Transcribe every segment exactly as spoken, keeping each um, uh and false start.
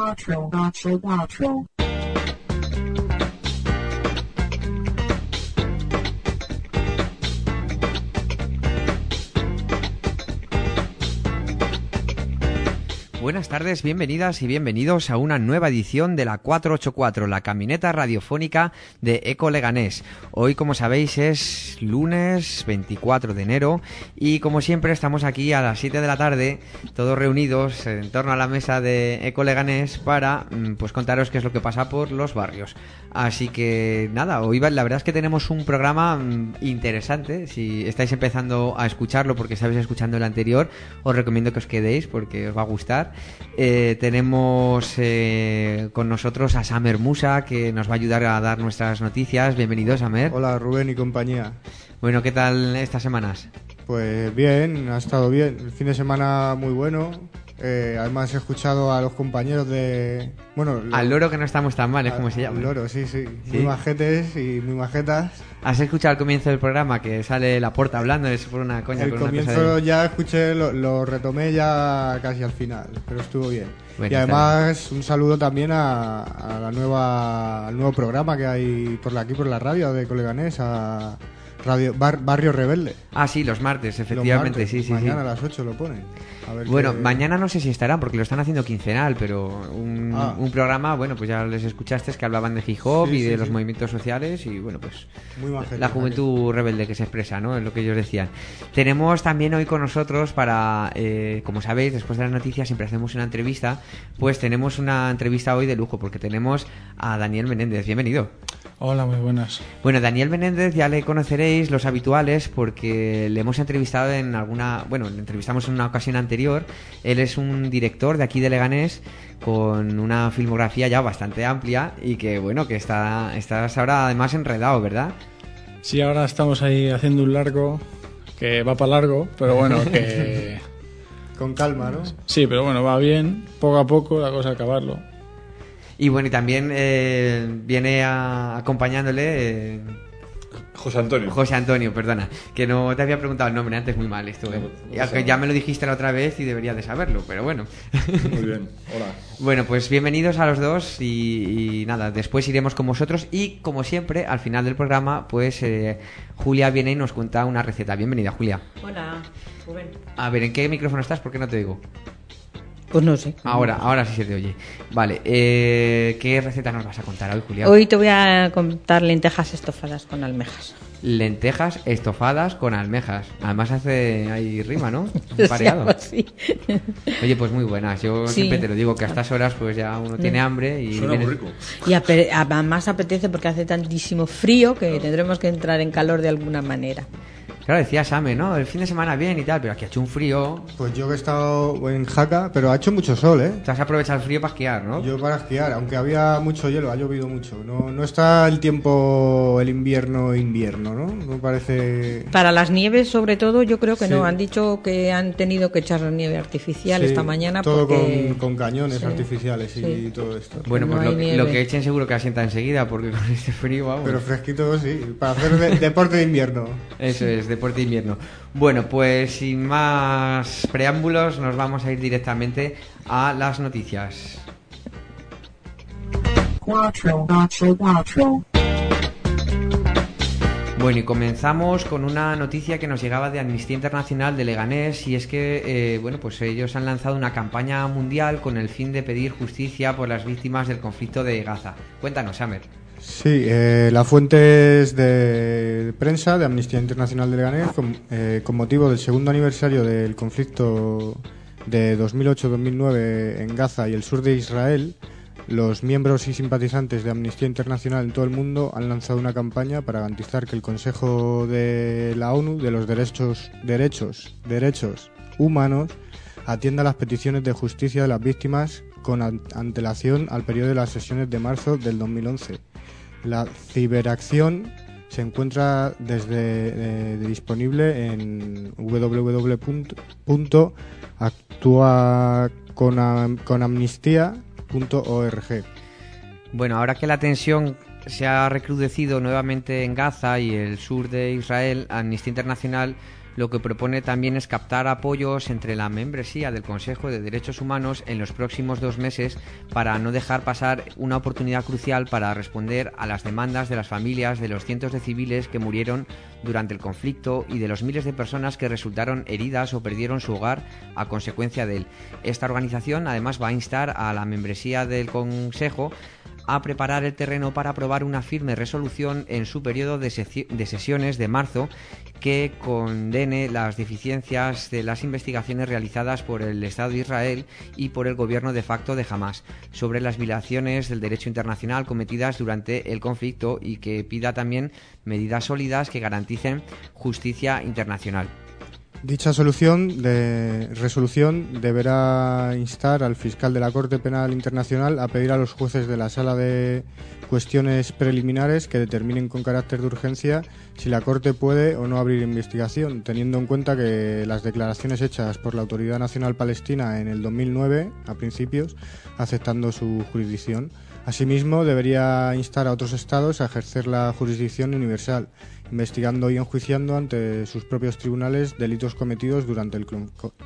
Cuatro, cuatro, cuatro. Buenas tardes, bienvenidas y bienvenidos a una nueva edición de la cuatrocientos ochenta y cuatro, la camineta radiofónica de Eco Leganés. Hoy, como sabéis, es lunes veinticuatro de enero y, como siempre, estamos aquí a las siete de la tarde, todos reunidos en torno a la mesa de Eco Leganés para pues contaros qué es lo que pasa por los barrios. Así que, nada, hoy la verdad es que tenemos un programa interesante. Si estáis empezando a escucharlo porque estáis escuchando el anterior, os recomiendo que os quedéis porque os va a gustar. Eh, tenemos eh, con nosotros a Samer Musa, que nos va a ayudar a dar nuestras noticias. Bienvenido, Samer. Hola, Rubén y compañía. Bueno, ¿qué tal estas semanas? Pues bien, ha estado bien. El fin de semana muy bueno. Eh, además he escuchado a los compañeros de... bueno, lo... Al loro, que no estamos tan mal, es como se llama. Al loro, sí, sí, sí. Muy majetes y muy majetas. ¿Has escuchado al comienzo del programa que sale Laporta hablando? Es por una coña. El con comienzo una cosa de... ya escuché, lo, lo retomé ya casi al final, pero estuvo bien. Bueno, y además un saludo también a, a la nueva, al nuevo programa que hay por aquí por la radio de Coleganés, a Radio Bar, Barrio Rebelde. Ah, sí, los martes, efectivamente, los martes, sí, sí. Mañana sí. a las ocho lo ponen. A ver bueno, qué... mañana no sé si estarán porque lo están haciendo quincenal, pero un, ah. un programa, bueno, pues ya les escuchaste, es que hablaban de hip hop sí, y de sí, los sí. movimientos sociales y, bueno, pues Muy majete, la juventud rebelde que se expresa, ¿no? Es lo que ellos decían. Tenemos también hoy con nosotros para, eh, como sabéis, después de las noticias siempre hacemos una entrevista, pues tenemos una entrevista hoy de lujo porque tenemos a Daniel Menéndez. Bienvenido. Hola, muy buenas. Bueno, Daniel Menéndez ya le conoceréis los habituales porque le hemos entrevistado en alguna... Bueno, le entrevistamos en una ocasión anterior. Él es un director de aquí de Leganés con una filmografía ya bastante amplia y que, bueno, que está estás ahora además enredado, ¿verdad? Sí, ahora estamos ahí haciendo un largo que va para largo, pero bueno, que... Con calma, ¿no? Sí, pero bueno, va bien, poco a poco, la cosa es acabarlo. Y bueno, y también eh, viene a, acompañándole... Eh, José Antonio. José Antonio, perdona, que no te había preguntado el nombre antes, muy mal esto. ¿eh? Ya, que ya me lo dijiste la otra vez y debería de saberlo, pero bueno. Muy bien, hola. Bueno, pues bienvenidos a los dos y, y nada, después iremos con vosotros y, como siempre, al final del programa, pues eh, Julia viene y nos cuenta una receta. Bienvenida, Julia. Hola, Rubén. A ver, ¿en qué micrófono estás? ¿Por qué no te digo? Pues no sé. Ahora, ahora sí se te oye. Vale, eh, ¿qué receta nos vas a contar hoy, Julia? Hoy te voy a contar lentejas estofadas con almejas. Lentejas estofadas con almejas. Además hace ahí rima, ¿no? Sí, Pareado. algo así. Oye, pues muy buenas. Yo Sí. siempre te lo digo que a estas horas pues ya uno tiene hambre y Suena viene... muy rico. Y ape- además apetece porque hace tantísimo frío que tendremos que entrar en calor de alguna manera. Claro, decía Same, ¿no? El fin de semana bien y tal, pero aquí ha hecho un frío. Pues yo que he estado en Jaca, pero ha hecho mucho sol, ¿eh? Te has aprovechado el frío para esquiar, ¿no? Yo para esquiar, aunque había mucho hielo, ha llovido mucho. No, no está el tiempo, el invierno, invierno, ¿no? No parece... Para las nieves, sobre todo, yo creo que Sí. no. Han dicho que han tenido que echar nieve artificial Sí, esta mañana todo porque... con, con cañones Sí. artificiales y Sí. todo esto. Bueno, pues No hay lo, nieve. lo que echen seguro que asienta enseguida, porque con este frío, vamos. Pero fresquito, sí, para hacer de- deporte de invierno. Eso es, deporte de invierno. Bueno, pues sin más preámbulos, nos vamos a ir directamente a las noticias. Cuatro, cuatro, cuatro. Bueno, y comenzamos con una noticia que nos llegaba de Amnistía Internacional de Leganés, y es que, eh, bueno, pues ellos han lanzado una campaña mundial con el fin de pedir justicia por las víctimas del conflicto de Gaza. Cuéntanos, Samer. Sí, eh, la fuente es de prensa de Amnistía Internacional de Leganés con, eh, con motivo del segundo aniversario del conflicto de dos mil ocho dos mil nueve en Gaza y el sur de Israel. Los miembros y simpatizantes de Amnistía Internacional en todo el mundo han lanzado una campaña para garantizar que el Consejo de la ONU de los Derechos, derechos, derechos Humanos atienda las peticiones de justicia de las víctimas con an- antelación al periodo de las sesiones de marzo del dos mil once. La ciberacción se encuentra desde eh, disponible en w w w punto actua con amnistía punto org. Bueno, ahora que la tensión se ha recrudecido nuevamente en Gaza y el sur de Israel, Amnistía Internacional lo que propone también es captar apoyos entre la membresía del Consejo de Derechos Humanos en los próximos dos meses para no dejar pasar una oportunidad crucial para responder a las demandas de las familias de los cientos de civiles que murieron durante el conflicto y de los miles de personas que resultaron heridas o perdieron su hogar a consecuencia de él. Esta organización además va a instar a la membresía del Consejo a preparar el terreno para aprobar una firme resolución en su periodo de, sesi- de sesiones de marzo que condene las deficiencias de las investigaciones realizadas por el Estado de Israel y por el gobierno de facto de Hamás sobre las violaciones del derecho internacional cometidas durante el conflicto y que pida también medidas sólidas que garanticen justicia internacional. Dicha solución de resolución deberá instar al fiscal de la Corte Penal Internacional a pedir a los jueces de la Sala de Cuestiones Preliminares que determinen con carácter de urgencia si la Corte puede o no abrir investigación, teniendo en cuenta que las declaraciones hechas por la Autoridad Nacional Palestina en el dos mil nueve, a principios, aceptando su jurisdicción. Asimismo, debería instar a otros estados a ejercer la jurisdicción universal, investigando y enjuiciando ante sus propios tribunales delitos cometidos durante el,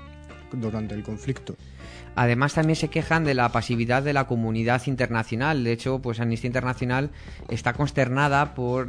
durante el conflicto. Además, también se quejan de la pasividad de la comunidad internacional. De hecho, pues Amnistía Internacional está consternada por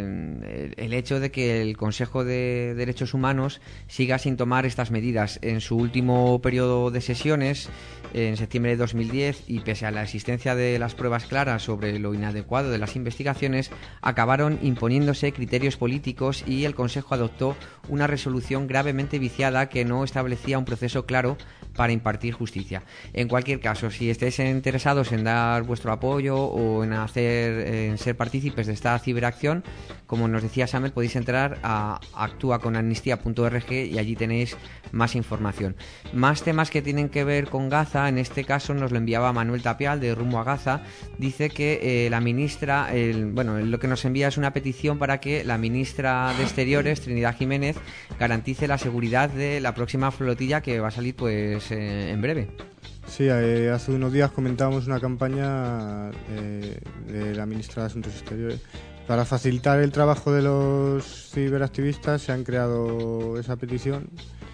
eh, el hecho de que el Consejo de Derechos Humanos siga sin tomar estas medidas. En su último periodo de sesiones, en septiembre de dos mil diez, y pese a la existencia de las pruebas claras sobre lo inadecuado de las investigaciones, acabaron imponiéndose criterios políticos y el Consejo adoptó una resolución gravemente viciada que no establecía un proceso claro para impartir justicia. En cualquier caso, si estáis interesados en dar vuestro apoyo o en hacer en ser partícipes de esta ciberacción, como nos decía Samuel, podéis entrar a actúa con amnistía punto org y allí tenéis más información. Más temas que tienen que ver con Gaza, en este caso nos lo enviaba Manuel Tapial de Rumbo a Gaza. Dice que eh, la ministra, el, bueno, lo que nos envía es una petición para que la ministra de Exteriores, Trinidad Jiménez, garantice la seguridad de la próxima flotilla que va a salir pues eh, en breve. Sí, eh, hace unos días comentábamos una campaña eh, de la ministra de Asuntos Exteriores. Para facilitar el trabajo de los ciberactivistas se han creado esa petición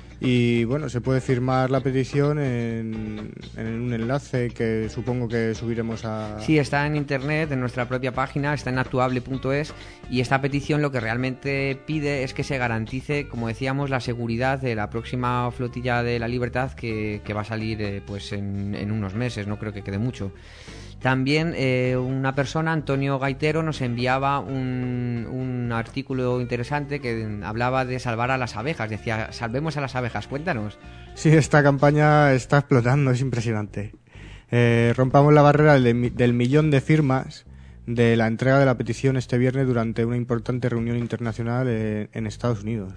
y bueno, se puede firmar la petición en, en un enlace que supongo que subiremos a... Sí, está en internet, en nuestra propia página, está en actuable punto es, y esta petición lo que realmente pide es que se garantice, como decíamos, la seguridad de la próxima flotilla de la Libertad que, que va a salir eh, pues en, en unos meses, no creo que quede mucho. También eh, una persona, Antonio Gaitero, nos enviaba un, un artículo interesante que hablaba de salvar a las abejas. Decía, salvemos a las abejas. Cuéntanos. Sí, esta campaña está explotando, es impresionante. Eh, rompamos la barrera del, del millón de firmas de la entrega de la petición este viernes durante una importante reunión internacional eh, en Estados Unidos.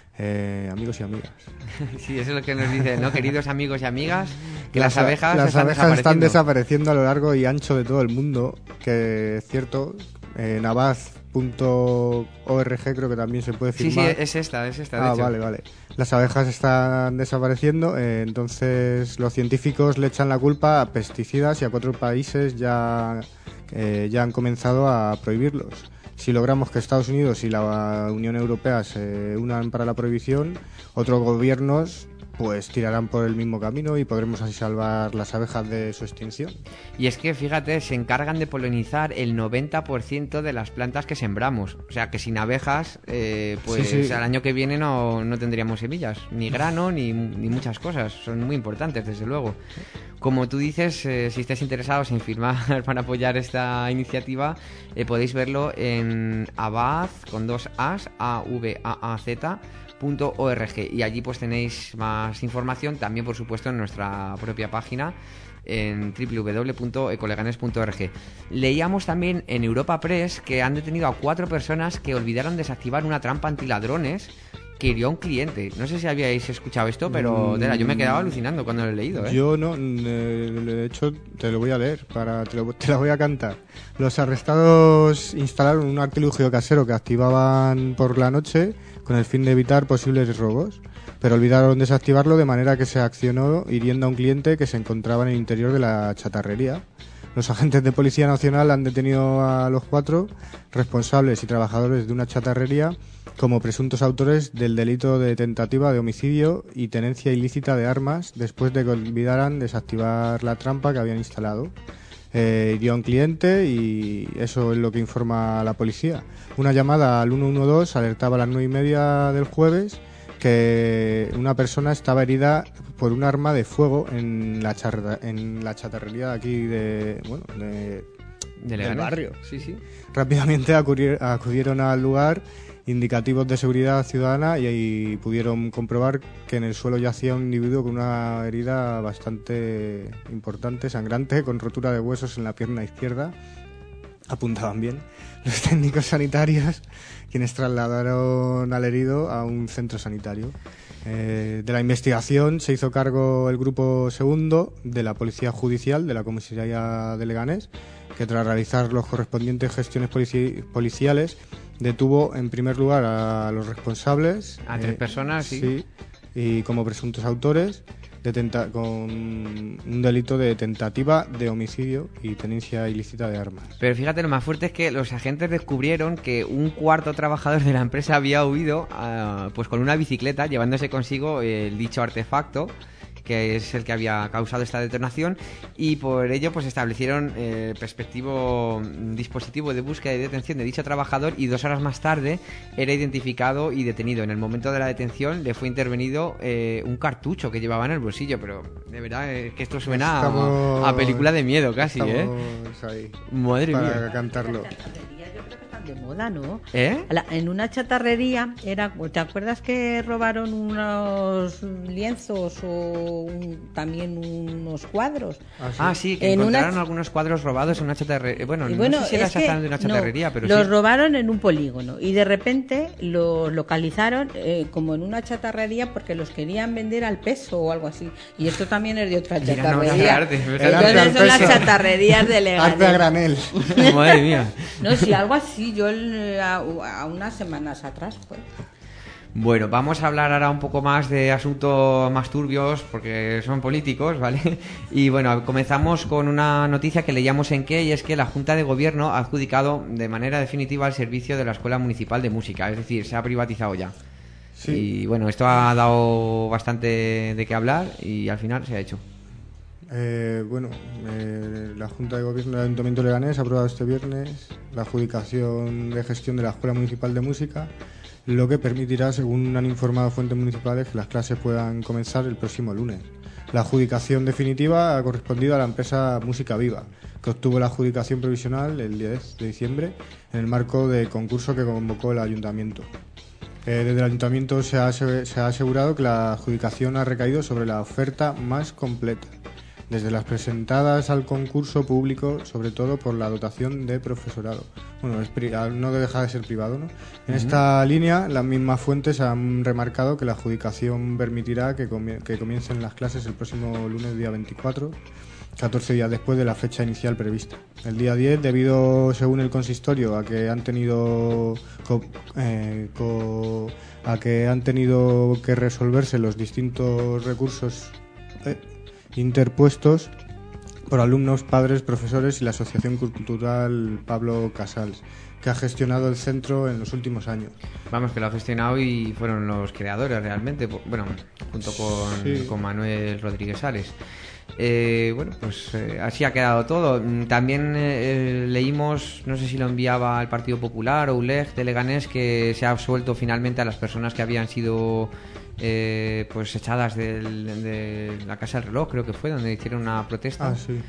Eh, amigos y amigas. Sí, eso es lo que nos dice, ¿no? Queridos amigos y amigas, que las, las abejas, las están, abejas desapareciendo. están desapareciendo a lo largo y ancho de todo el mundo, que es cierto. En abaz punto org creo que también se puede firmar. Sí, sí, es esta, es esta, de Ah, hecho. vale, vale. Las abejas están desapareciendo, eh, entonces los científicos le echan la culpa a pesticidas y a cuatro países ya, eh, ya han comenzado a prohibirlos. Si logramos que Estados Unidos y la Unión Europea se unan para la prohibición, otros gobiernos pues tirarán por el mismo camino y podremos así salvar las abejas de su extinción. Y es que, fíjate, se encargan de polinizar el noventa por ciento de las plantas que sembramos. O sea, que sin abejas, eh, pues sí, sí. al año que viene no, no tendríamos semillas, ni grano, ni, ni muchas cosas. Son muy importantes, desde luego. Como tú dices, eh, si estáis interesados en firmar para apoyar esta iniciativa, eh, podéis verlo en abaz, con dos as, a v a a z, punto org, y allí pues tenéis más información, también por supuesto en nuestra propia página en doble u doble u doble u punto ecoleganes punto org. Leíamos también en Europa Press que han detenido a cuatro personas que olvidaron desactivar una trampa antiladrones que hirió a un cliente. No sé si habíais escuchado esto, pero de la, yo me quedaba alucinando cuando lo he leído, ¿eh? Yo no, de hecho te lo voy a leer, para te, lo, te la voy a cantar. Los arrestados instalaron un artilugio casero que activaban por la noche con el fin de evitar posibles robos, pero olvidaron desactivarlo de manera que se accionó hiriendo a un cliente que se encontraba en el interior de la chatarrería. Los agentes de Policía Nacional han detenido a los cuatro responsables y trabajadores de una chatarrería como presuntos autores del delito de tentativa de homicidio y tenencia ilícita de armas después de que olvidaran desactivar la trampa que habían instalado. Eh, hirió a un cliente y eso es lo que informa la policía. Una llamada al ciento doce alertaba a las nueve y media del jueves que una persona estaba herida por un arma de fuego en la, charra, en la chatarrería de aquí de, bueno, de, ¿De del barrio. Sí, sí. Rápidamente acudir, acudieron al lugar indicativos de seguridad ciudadana y ahí pudieron comprobar que en el suelo yacía un individuo con una herida bastante importante, sangrante, con rotura de huesos en la pierna izquierda. Apuntaban bien los técnicos sanitarios, quienes trasladaron al herido a un centro sanitario. Eh, de la investigación se hizo cargo el grupo segundo de la Policía Judicial de la Comisaría de Leganés, que tras realizar los correspondientes gestiones polici- policiales detuvo en primer lugar a los responsables. A tres eh, personas, sí. sí. Y como presuntos autores de tenta- con un delito de tentativa de homicidio y tenencia ilícita de armas. Pero fíjate, lo más fuerte es que los agentes descubrieron que un cuarto trabajador de la empresa había huido uh, pues con una bicicleta, llevándose consigo el dicho artefacto, que es el que había causado esta detonación, y por ello pues establecieron el eh, respectivo dispositivo de búsqueda y detención de dicho trabajador, y dos horas más tarde era identificado y detenido. En el momento de la detención le fue intervenido eh, un cartucho que llevaba en el bolsillo, pero de verdad es que esto suena estamos, a, a película de miedo casi, ¿eh? Ahí Madre para mía. cantarlo. Yo creo que están de moda, ¿no? ¿Eh? La- en una chatarrería era, ¿te acuerdas que robaron unos lienzos o un- también unos cuadros? Ah, sí, que En una encontraron ch- algunos cuadros robados en una chatarrería. Bueno, Y no bueno, sé si era es que, exactamente una chatarrería, no, pero los sí. robaron en un polígono y de repente los localizaron eh, como en una chatarrería porque los querían vender al peso o algo así. Y esto también es de otra Y eran obras de chatarrería. arte, ¿verdad? El arte al Entonces son las peso. chatarrerías de Leganés. Arte a granel. Madre mía. No, sí, algo así. Yo el- a, a unas semanas atrás fue. Bueno, vamos a hablar ahora un poco más de asuntos más turbios, porque son políticos, ¿vale? Y bueno, comenzamos con una noticia que leíamos en Qué, y es que la Junta de Gobierno ha adjudicado de manera definitiva el servicio de la Escuela Municipal de Música, es decir, se ha privatizado ya. Sí. Y bueno, esto ha dado bastante de qué hablar y al final se ha hecho. Eh, bueno, eh, la Junta de Gobierno del Ayuntamiento de Leganés ha aprobado este viernes la adjudicación de gestión de la Escuela Municipal de Música, lo que permitirá, según han informado fuentes municipales, que las clases puedan comenzar el próximo lunes. La adjudicación definitiva ha correspondido a la empresa Música Viva, que obtuvo la adjudicación provisional el diez de diciembre en el marco del concurso que convocó el Ayuntamiento. Eh, desde el Ayuntamiento se ha, ase- se ha asegurado que la adjudicación ha recaído sobre la oferta más completa, desde las presentadas al concurso público, sobre todo por la dotación de profesorado. Bueno, es pri- no deja de ser privado, ¿no? En esta línea, las mismas fuentes han remarcado que la adjudicación permitirá que, comie- que comiencen las clases el próximo lunes, día veinticuatro, catorce días después de la fecha inicial prevista. El día diez, debido, según el consistorio, a que han tenido co- eh, co- a que han tenido que resolverse los distintos recursos eh, interpuestos por alumnos, padres, profesores y la Asociación Cultural Pablo Casals, que ha gestionado el centro en los últimos años. Vamos, que lo ha gestionado y fueron los creadores realmente, po- bueno, junto con, Sí. con Manuel Rodríguez Sales. Eh, bueno, pues eh, así ha quedado todo. Mm, También eh, leímos, no sé si lo enviaba el Partido Popular o U L E G de Leganés, que se ha absuelto finalmente a las personas que habían sido eh, pues echadas del- de la Casa del Reloj, creo que fue, donde hicieron una protesta. Ah, sí.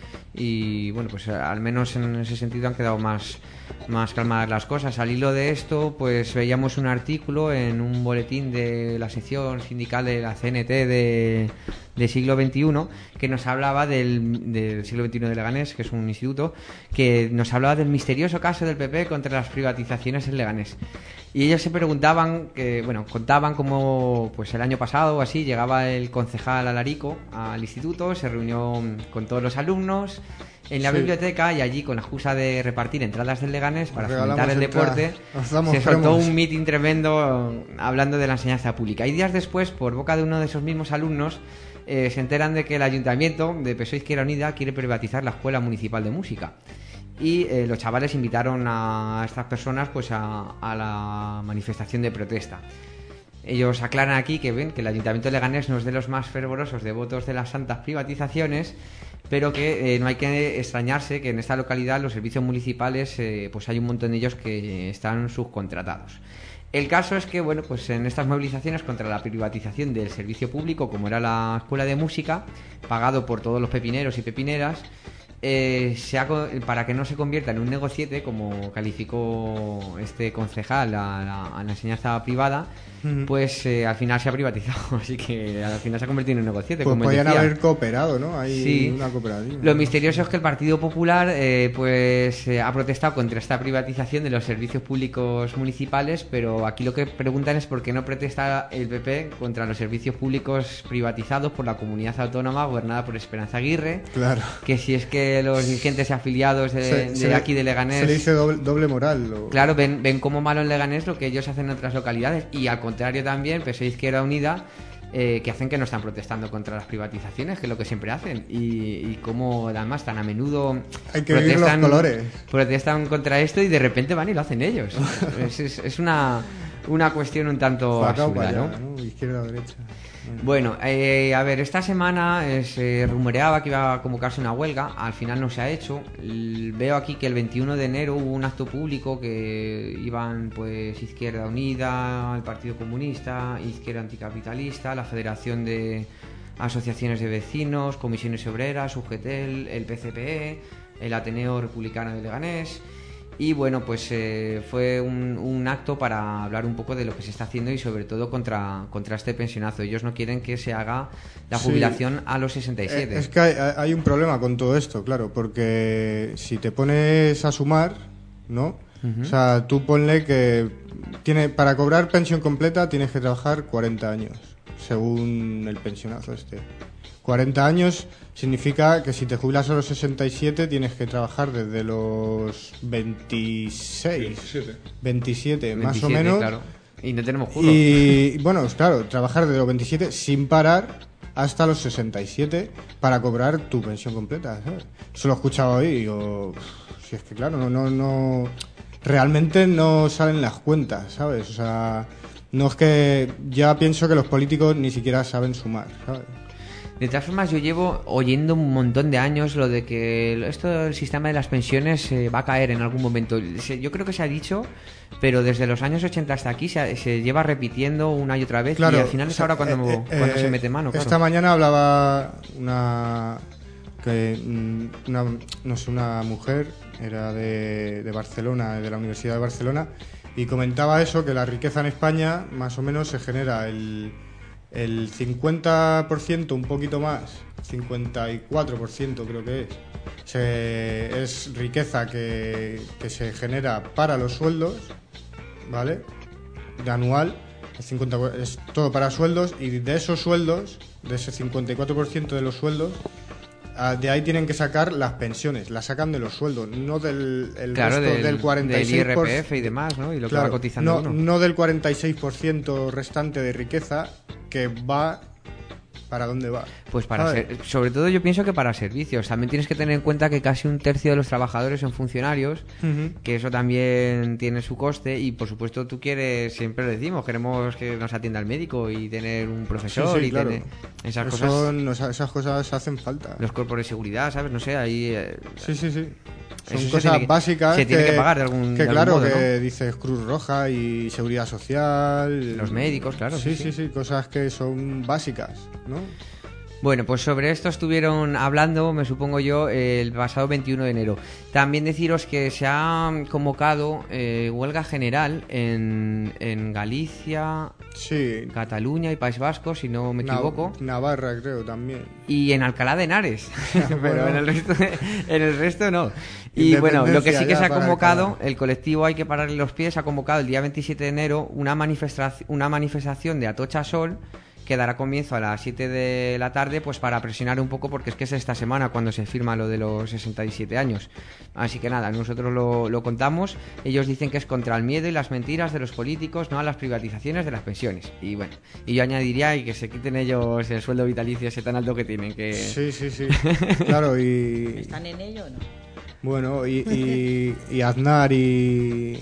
Y bueno, pues al menos en ese sentido han quedado más, más calmadas las cosas. Al hilo de esto, pues veíamos un artículo en un boletín de la sección sindical de la C N T de, de siglo veintiuno, que nos hablaba del, del siglo veintiuno de Leganés, que es un instituto, que nos hablaba del misterioso caso del P P contra las privatizaciones en Leganés. Y ellos se preguntaban, que bueno, contaban cómo pues el año pasado o así llegaba el concejal Alarico al instituto, se reunió con todos los alumnos en la Sí. biblioteca, y allí, con la excusa de repartir entradas del Leganés para Regalamos fomentar el entradas. deporte, Os damos se soltó cromos. un mitin tremendo hablando de la enseñanza pública. Y días después, por boca de uno de esos mismos alumnos, eh, se enteran de que el ayuntamiento de P S O E Izquierda Unida quiere privatizar la Escuela Municipal de Música. Y eh, los chavales invitaron a estas personas pues a, a la manifestación de protesta. Ellos aclaran aquí que ven que el Ayuntamiento de Leganés no es de los más fervorosos devotos de las santas privatizaciones, pero que eh, no hay que extrañarse que en esta localidad los servicios municipales eh, pues hay un montón de ellos que están subcontratados. El caso es que, bueno, pues en estas movilizaciones contra la privatización del servicio público, como era la Escuela de Música, pagado por todos los pepineros y pepineras, Eh, se ha, para que no se convierta en un negociete, como calificó este concejal a la, a la enseñanza privada, uh-huh. pues eh, al final se ha privatizado, así que al final se ha convertido en un negociete. Pues como podían decía. haber cooperado, ¿no? Hay sí. una cooperativa. Lo misterioso es que el Partido Popular eh, pues eh, ha protestado contra esta privatización de los servicios públicos municipales, pero aquí lo que preguntan es por qué no protesta el P P contra los servicios públicos privatizados por la comunidad autónoma gobernada por Esperanza Aguirre. Claro. Que si es que los dirigentes y afiliados de, se, de se aquí de Leganés, se le dice doble, doble moral. O... Claro, ven, ven como malo en Leganés lo que ellos hacen en otras localidades, y al contrario también P S O E Izquierda Unida, eh, que hacen que no están protestando contra las privatizaciones, que es lo que siempre hacen, y, y como además tan a menudo hay que protestan, los colores. protestan contra esto y de repente van y lo hacen ellos. es, es, es una, una cuestión un tanto absurda, allá, ¿no? ¿no? Izquierda o derecha. Bueno, eh, a ver, esta semana eh, se rumoreaba que iba a convocarse una huelga, al final no se ha hecho. L- veo aquí que el veintiuno de enero hubo un acto público que iban pues Izquierda Unida, el Partido Comunista, Izquierda Anticapitalista, la Federación de Asociaciones de Vecinos, Comisiones Obreras, UGTEL, el P C P E, el Ateneo Republicano de Leganés. Y bueno, pues eh, fue un, un acto para hablar un poco de lo que se está haciendo y sobre todo contra, contra este pensionazo. Ellos no quieren que se haga la jubilación sí, a los sesenta y siete. Es que hay, hay un problema con todo esto, claro, porque si te pones a sumar, ¿no? Uh-huh. O sea, tú ponle que tiene, para cobrar pensión completa tienes que trabajar cuarenta años, según el pensionazo este. cuarenta años significa que si te jubilas a los sesenta y siete tienes que trabajar desde los veintiséis, veintisiete, veintisiete más veintisiete, o menos. Claro. Y no tenemos juro. Y bueno, claro, trabajar desde los veintisiete sin parar hasta los sesenta y siete para cobrar tu pensión completa, ¿sabes? Eso lo he escuchado hoy y digo, si es que claro, no, no, no, realmente no salen las cuentas, ¿sabes? O sea, no es que ya pienso que los políticos ni siquiera saben sumar, ¿sabes? De todas formas, yo llevo oyendo un montón de años lo de que esto del sistema de las pensiones eh, va a caer en algún momento. Yo creo que se ha dicho, pero desde los años ochenta hasta aquí se, se lleva repitiendo una y otra vez, claro, y al final es ahora cuando, eh, eh, cuando se mete mano. Claro. Esta mañana hablaba una, que, una, no sé, una mujer, era de, de Barcelona, de la Universidad de Barcelona, y comentaba eso, que la riqueza en España más o menos se genera el... el cincuenta por ciento, un poquito más, cincuenta y cuatro por ciento creo que es, se, es riqueza que, que se genera para los sueldos, ¿vale? De anual, el cincuenta por ciento es todo para sueldos, y de esos sueldos, de ese cincuenta y cuatro por ciento de los sueldos, de ahí tienen que sacar las pensiones, las sacan de los sueldos, no del el claro, resto del, del cuarenta y seis por ciento del I R P F y demás, ¿no? Y lo claro, que va cotizando no, uno. no del cuarenta y seis por ciento restante de riqueza que va. ¿Para dónde va? Pues para ser, sobre todo yo pienso que para servicios. También tienes que tener en cuenta que casi un tercio de los trabajadores son funcionarios, uh-huh. que eso también tiene su coste, y por supuesto tú quieres, siempre lo decimos, queremos que nos atienda el médico y tener un profesor, sí, sí, y claro. tener esas Eso, cosas. No, esas cosas hacen falta. Los cuerpos de seguridad, ¿sabes? No sé, ahí... Eh, sí, sí, sí. Son eso cosas que, básicas se que, tiene que pagar de algún que de claro, algún modo, que ¿no? dices Cruz Roja y Seguridad Social. Los médicos, claro. Sí, sí, sí, sí, sí, cosas que son básicas, ¿no? Bueno, pues sobre esto estuvieron hablando, me supongo yo, el pasado veintiuno de enero. También deciros que se ha convocado eh, huelga general en, en Galicia, sí. Cataluña y País Vasco, si no me equivoco. Navarra, creo, también. Y en Alcalá de Henares, pero bueno. en, el resto, en el resto no. Y bueno, lo que sí que se ha convocado, el colectivo Hay que pararle los pies, ha convocado el día veintisiete de enero una, manifesta- una manifestación de Atocha Sol, que dará comienzo a las siete de la tarde, pues para presionar un poco, porque es que es esta semana cuando se firma lo de los sesenta y siete años. Así que nada, nosotros lo, lo contamos. Ellos dicen que es contra el miedo y las mentiras de los políticos, no a las privatizaciones de las pensiones. Y bueno, y yo añadiría y que se quiten ellos el sueldo vitalicio ese tan alto que tienen. Que... Sí, sí, sí. Claro, y... ¿Están en ello o no? Bueno, y, y, y Aznar y...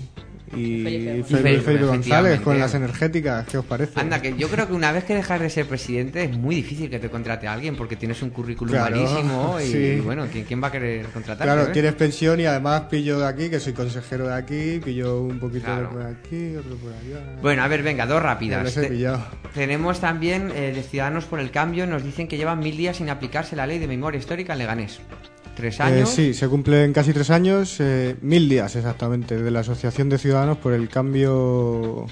Y Felipe Felipe, Felipe González efectivamente. con las energéticas, ¿qué os parece? Anda, que yo creo que una vez que dejas de ser presidente es muy difícil que te contrate a alguien porque tienes un currículum Claro, malísimo y sí. bueno, ¿quién, quién va a querer contratarte? Claro, eh? tienes pensión y además pillo de aquí, que soy consejero de aquí, pillo un poquito Claro. de por aquí, otro por allá. Bueno, a ver, venga, dos Ya rápidas. les he Te- pillado. tenemos también eh, de Ciudadanos por el Cambio, nos dicen que llevan mil días sin aplicarse la ley de memoria histórica en Leganés. Tres Eh, años. sí, se cumplen casi tres años, eh, mil días exactamente, de la Asociación de Ciudadanos por el Cambio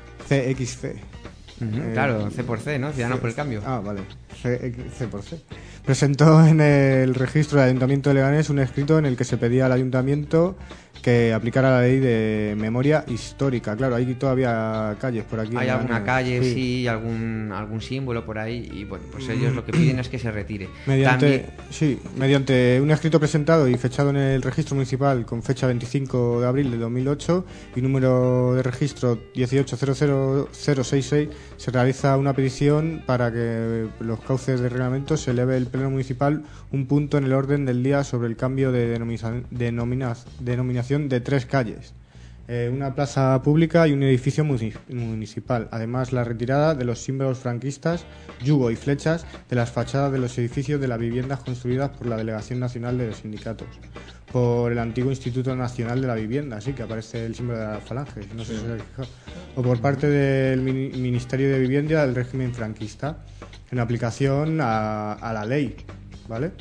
C X C. Ujú, eh, claro, C por C, ¿no? Ciudadanos por el Cambio. Ah, vale. C, X C por C. Presentó en el registro del Ayuntamiento de Leganés un escrito en el que se pedía al Ayuntamiento que aplicara la ley de memoria histórica. Claro, hay todavía calles por aquí. Hay en alguna Leganés. calle, Sí. sí, algún, algún símbolo por ahí y bueno, pues ellos lo que piden es que se retire. Mediante, También- sí, mediante un escrito presentado y fechado en el registro municipal con fecha veinticinco de abril de dos mil ocho y número de registro dieciocho cero cero cero sesenta y seis, se realiza una petición para que los cauces de reglamento se eleve el Pleno Municipal un punto en el orden del día sobre el cambio de denomina- denomina- denominación de tres calles, eh, una plaza pública y un edificio munici- municipal. Además, la retirada de los símbolos franquistas, yugo y flechas de las fachadas de los edificios de las viviendas construidas por la Delegación Nacional de los Sindicatos, por el antiguo Instituto Nacional de la Vivienda, sí, que aparece el símbolo de la falange, no sé si os habéis fijado, o por parte del Mini- Ministerio de Vivienda del régimen franquista, en aplicación a, a la ley. ¿Vale?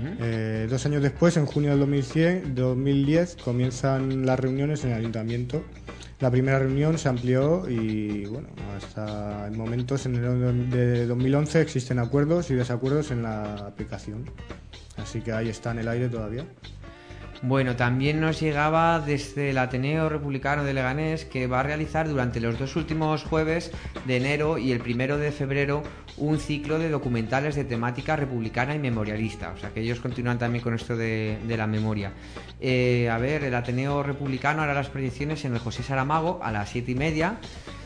Eh, dos años después, en junio del dos mil cien, dos mil diez, comienzan las reuniones en el ayuntamiento. La primera reunión se amplió y, bueno, hasta el momento, en enero de dos mil once, existen acuerdos y desacuerdos en la aplicación. Así que ahí está en el aire todavía. Bueno, también nos llegaba desde el Ateneo Republicano de Leganés que va a realizar durante los dos últimos jueves de enero y el primero de febrero un ciclo de documentales de temática republicana y memorialista. O sea que ellos continúan también con esto de, de la memoria. Eh, a ver, el Ateneo Republicano hará las proyecciones en el José Saramago a las siete y media.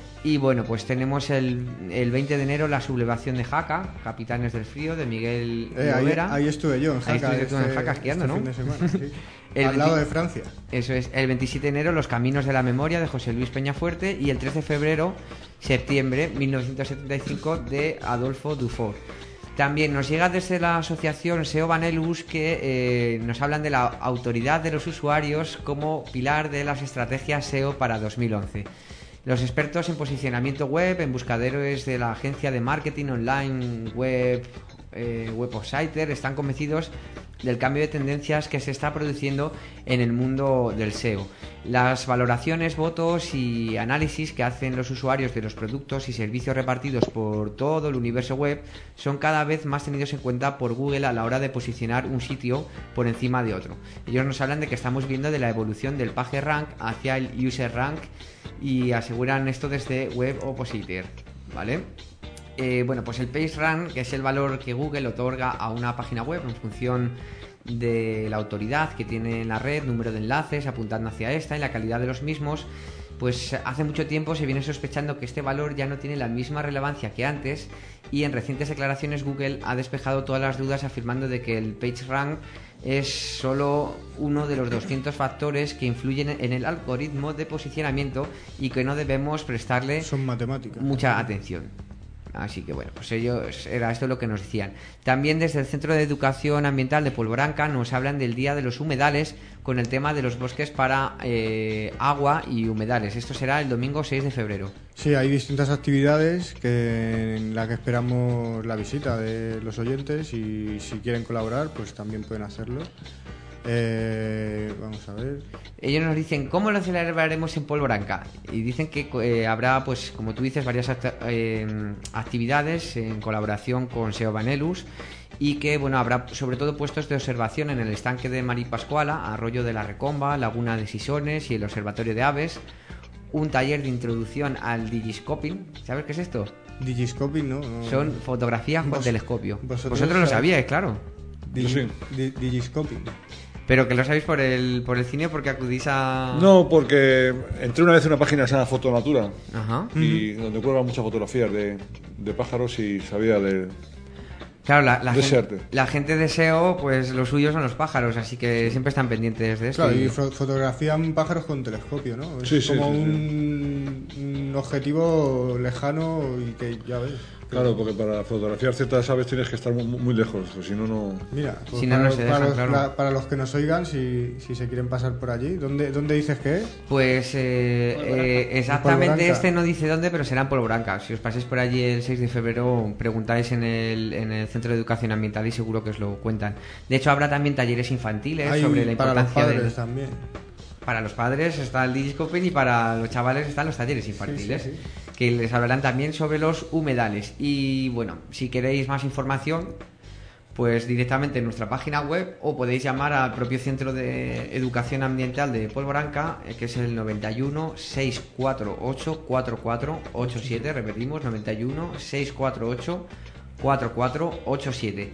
Y bueno, pues tenemos el, el veinte de enero la sublevación de Jaca, Capitanes del Frío, de Miguel Eh, ahí, Lovera. ahí estuve yo, en Ahí Jaca. estuviste tú en Jaca esquiando, este ¿no? fin de semana, sí. El Al lado veinti- de Francia. Eso es, el veintisiete de enero Los Caminos de la Memoria de José Luis Peñafuerte y el trece de febrero, septiembre mil novecientos setenta y cinco de Adolfo Dufour. También nos llega desde la asociación S E O Vanelus que eh, nos hablan de la autoridad de los usuarios como pilar de las estrategias S E O para dos mil once. Los expertos en posicionamiento web, en buscadores de la agencia de marketing online web, eh, Web of Sighter, están convencidos del cambio de tendencias que se está produciendo en el mundo del S E O. Las valoraciones, votos y análisis que hacen los usuarios de los productos y servicios repartidos por todo el universo web son cada vez más tenidos en cuenta por Google a la hora de posicionar un sitio por encima de otro. Ellos nos hablan de que estamos viendo de la evolución del PageRank hacia el UserRank y aseguran esto desde Web Oppositor, ¿vale? Eh, bueno, pues el PageRank, que es el valor que Google otorga a una página web en función de la autoridad que tiene en la red, número de enlaces apuntando hacia esta y la calidad de los mismos, pues hace mucho tiempo se viene sospechando que este valor ya no tiene la misma relevancia que antes y en recientes declaraciones Google ha despejado todas las dudas afirmando de que el PageRank es solo uno de los doscientos factores que influyen en el algoritmo de posicionamiento y que no debemos prestarle Son matemáticas. mucha atención. Así que bueno, pues ellos, era esto lo que nos decían. También desde el Centro de Educación Ambiental de Polvoranca nos hablan del Día de los Humedales con el tema de los bosques para eh, agua y humedales. Esto será el domingo seis de febrero. Sí, hay distintas actividades que, en las que esperamos la visita de los oyentes y si quieren colaborar, pues también pueden hacerlo. Eh, vamos a ver. Ellos nos dicen cómo lo celebraremos en Polvoranca y dicen que eh, habrá, pues como tú dices, varias act- eh, actividades en colaboración con S E O Vanelus y que bueno habrá sobre todo puestos de observación en el estanque de Mari Pascuala, Arroyo de la Recomba, Laguna de Sisones y el Observatorio de Aves, un taller de introducción al digiscoping. ¿Sabes qué es esto? Digiscoping, ¿no? no. Son fotografías con Vos- telescopio. vosotros Vosotros lo sabéis- sabíais, claro. Digi- Yo sí. di- Digiscoping. Pero que lo sabéis por el, por el cine porque acudís a... No, porque entré una vez en una página que se llama Fotonatura Ajá. y donde cuelgan muchas fotografías de, de pájaros y sabía de... Claro, la, la, De gente, arte. la gente de S E O, pues los suyos son los pájaros, así que siempre están pendientes de esto. Claro, y- y fo- fotografían pájaros con telescopio, ¿no? Es Sí, sí, como sí, sí. un, un objetivo lejano y que ya ves. Claro, porque para fotografiar ciertas aves tienes que estar muy, muy lejos, pues si no, no... Mira, pues Si no, para, no se para dejan, los, claro. la- para los que nos oigan, si, si se quieren pasar por allí, ¿dónde, dónde dices que es? Pues eh, eh, exactamente Polvo Branca. este no dice dónde, pero será en Polvo Branca. Si os pasáis por allí el seis de febrero, preguntáis en el, en el Centro de Educación Ambiental y seguro que os lo cuentan. De hecho, habrá también talleres infantiles Hay sobre la para los importancia padres del... también. Para los padres está el Digiscoping y para los chavales están los talleres infantiles, Sí, sí, que les hablarán también sobre los humedales. Y bueno, si queréis más información, pues directamente en nuestra página web o podéis llamar al propio Centro de Educación Ambiental de Polvo Branca, eh, que es el noventa y uno, seiscientos cuarenta y ocho, cuarenta y cuatro ochenta y siete, repetimos, noventa y uno, seiscientos cuarenta y ocho, cuarenta y cuatro ochenta y siete.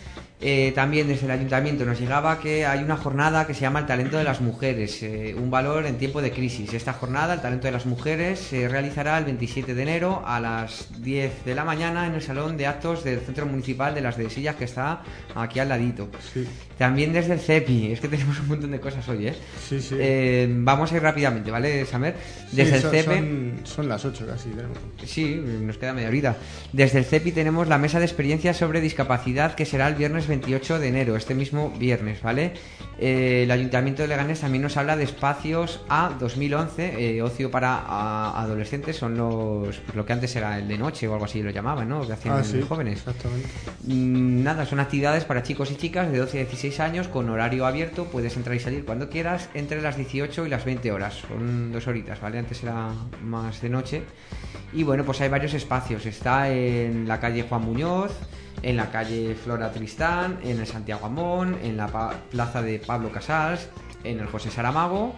Eh, también desde el ayuntamiento nos llegaba que hay una jornada que se llama el talento de las mujeres, eh, un valor en tiempo de crisis. Esta jornada, el talento de las mujeres, se realizará el veintisiete de enero a las diez de la mañana en el salón de actos del Centro Municipal de las Desillas, que está aquí al ladito. Sí, También desde el CEPI, es que tenemos un montón de cosas hoy, ¿eh? sí, sí. Eh, vamos a ir rápidamente, ¿vale, Samer? Desde Sí, el son, CEPI... son, son las ocho casi, tenemos. Sí, nos queda media horita. Desde el CEPI tenemos la mesa de experiencias sobre discapacidad que será el viernes veintiocho de enero, este mismo viernes, ¿vale? Eh, el Ayuntamiento de Leganés también nos habla de espacios A dos mil once, eh, ocio para a- adolescentes, son los pues lo que antes era el de noche o algo así lo llamaban, ¿no? Que hacían Ah, sí, jóvenes. exactamente. Mm, Nada, son actividades para chicos y chicas de doce a dieciséis años con horario abierto, puedes entrar y salir cuando quieras entre las dieciocho y las veinte horas, son dos horitas, ¿vale? Antes era más de noche. Y bueno, pues hay varios espacios, está en la calle Juan Muñoz, en la calle Flora Tristán, en el Santiago Amón, en la pa- plaza de Pablo Casals, en el José Saramago.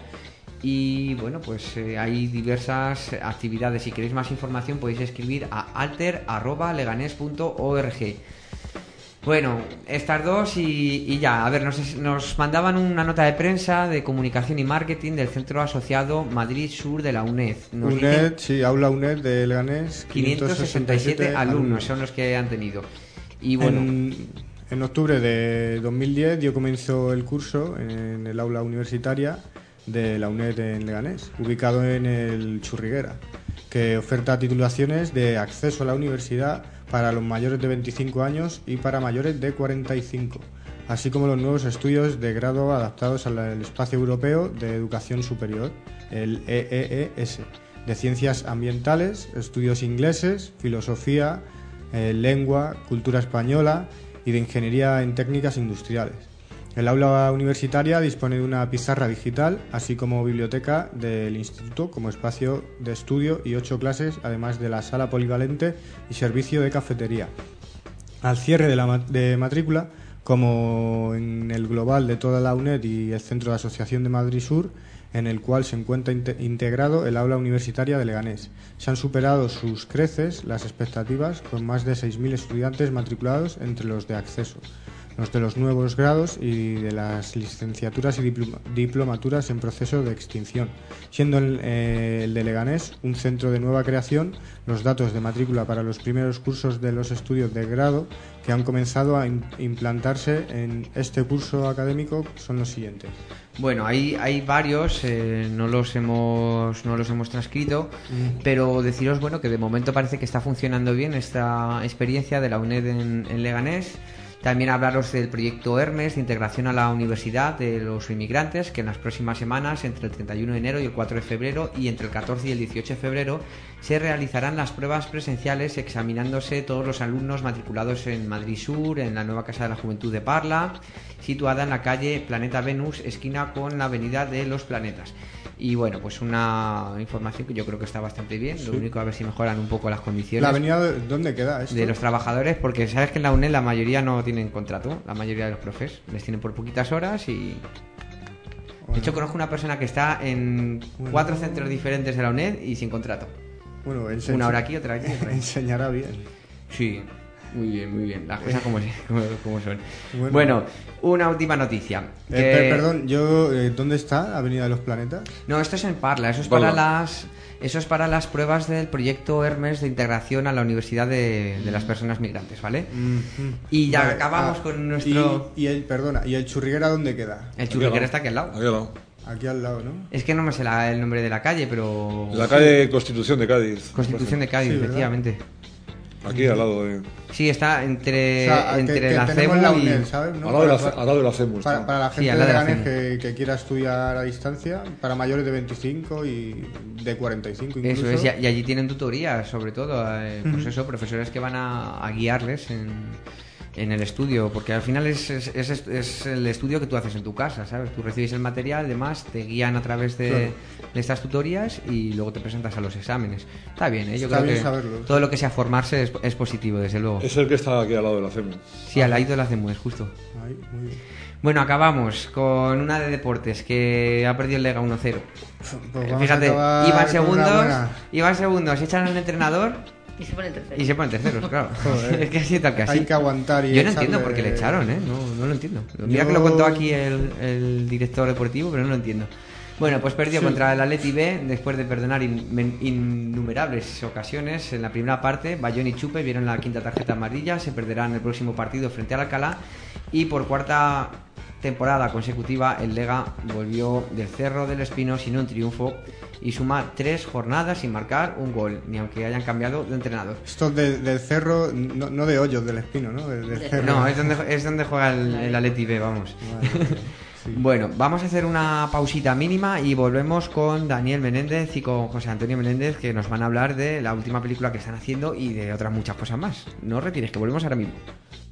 Y bueno, pues eh, hay diversas actividades. Si queréis más información podéis escribir a alter arroba leganés punto org. Bueno, estas dos y, y ya. A ver, nos, nos mandaban una nota de prensa de comunicación y marketing del Centro Asociado Madrid Sur de la UNED. Nos dicen UNED, sí, aula UNED de Leganés. quinientos sesenta y siete alumnos son los que han tenido. Y bueno, En, en octubre de dos mil diez dio comienzo el curso en el aula universitaria de la UNED en Leganés, ubicado en el Churriguera, que oferta titulaciones de acceso a la universidad para los mayores de veinticinco años y para mayores de cuarenta y cinco, así como los nuevos estudios de grado adaptados al espacio europeo de educación superior, el E E E S, de ciencias ambientales, estudios ingleses, filosofía, eh, lengua, cultura española y de ingeniería en técnicas industriales. El aula universitaria dispone de una pizarra digital, así como biblioteca del instituto como espacio de estudio y ocho clases, además de la sala polivalente y servicio de cafetería. Al cierre de la ma- de matrícula, como en el global de toda la UNED y el Centro de Asociación de Madrid Sur, en el cual se encuentra inte- integrado el aula universitaria de Leganés. Se han superado sus creces las expectativas, con más de seis mil estudiantes matriculados entre los de acceso, los de los nuevos grados y de las licenciaturas y diploma- diplomaturas en proceso de extinción, siendo el, eh, el de Leganés un centro de nueva creación. Los datos de matrícula para los primeros cursos de los estudios de grado que han comenzado a im- implantarse en este curso académico son los siguientes. bueno, hay, hay varios, eh, no los hemos no los hemos transcrito, pero deciros bueno que de momento parece que está funcionando bien esta experiencia de la UNED en, en Leganés. También hablaros del proyecto Hermes de integración a la universidad de los inmigrantes, que en las próximas semanas, entre el treinta y uno de enero y el cuatro de febrero, y entre el catorce y el dieciocho de febrero, se realizarán las pruebas presenciales examinándose todos los alumnos matriculados en Madrid Sur, en la nueva Casa de la Juventud de Parla, situada en la calle Planeta Venus, esquina con la Avenida de los Planetas. Y bueno, pues una información que yo creo que está bastante bien. Lo único, a ver si mejoran un poco las condiciones ¿La avenida dónde queda esto? de los trabajadores, porque sabes que en la UNED la mayoría no tienen contrato, la mayoría de los profes les tienen por poquitas horas. Y de hecho conozco una persona que está en cuatro centros diferentes de la UNED y sin contrato. Bueno, él se Una ense- hora aquí, otra aquí, otra aquí. enseñará bien. Sí, muy bien, muy bien. Las cosas como, como, como son. Bueno. Bueno, una última noticia. Eh, que- per- perdón, yo, eh, ¿dónde está Avenida de los Planetas? No, esto es en Parla, eso es Parla. para las eso es para las pruebas del proyecto Hermes de integración a la Universidad de, de las Personas Migrantes, ¿vale? Mhm. Y ya Vale, acabamos ah, con nuestro... Y, y el, perdona, ¿y el Churriguera dónde queda? El churriquero está aquí al lado. Aquí al lado. Aquí al lado, ¿no? Es que no me sé la- el nombre de la calle, pero... En la calle Constitución de Cádiz. Constitución de Cádiz, Sí, ¿verdad? efectivamente. Aquí al lado de. Sí, está entre, O sea, que- entre que la tenemos CEMU la y... UNED, ¿sabes? ¿no? Al lado de la, Para- ce- al lado de la CEMU. Para, está. para la Sí, gente al de lado de la Leganés CEMU. que, que quiera estudiar a distancia, para mayores de veinticinco y de cuarenta y cinco incluso. Eso es, y, y allí tienen tutorías, sobre todo, eh, pues eso, profesores que van a, a guiarles en, en el estudio, porque al final es, es, es- es el estudio que tú haces en tu casa, ¿sabes? Tú recibes el material, además te guían a través de, Claro. de estas tutorías y luego te presentas a los exámenes. Está bien, ¿eh? Yo Está creo bien que saberlo. todo lo que sea formarse es, es positivo, desde luego. Es el que está aquí al lado de la CEMU. Sí, al lado de la CEMU, es justo. Ahí, muy bien. Bueno, acabamos con una de deportes que ha perdido el Lega uno cero. Pues vamos Fíjate, a acabar iban con segundos, una buena. iban segundos, echan al entrenador Y se pone el tercero. y se ponen terceros, claro. Joder. Es que así tal que así. Hay que aguantar y Yo no echarle- entiendo por qué le echaron, ¿eh? No, no lo entiendo. Mira Yo- que lo contó aquí el, el director deportivo, pero no lo entiendo. Bueno, pues perdió contra el Atleti B después de perdonar in- innumerables ocasiones. En la primera parte, Bayón y Chupe vieron la quinta tarjeta amarilla, se perderán el próximo partido frente al Alcalá y por cuarta temporada consecutiva el Lega volvió del Cerro del Espino sin un triunfo y suma tres jornadas sin marcar un gol, ni aunque hayan cambiado de entrenador. Esto de- del cerro, no, no de hoyos del espino, ¿no? Del, del cerro. No, es donde, es donde juega el, el Atleti B, vamos. Vale, sí. Bueno, vamos a hacer una pausita mínima y volvemos con Daniel Menéndez y con José Antonio Menéndez, que nos van a hablar de la última película que están haciendo y de otras muchas cosas más. No os retires, que volvemos ahora mismo.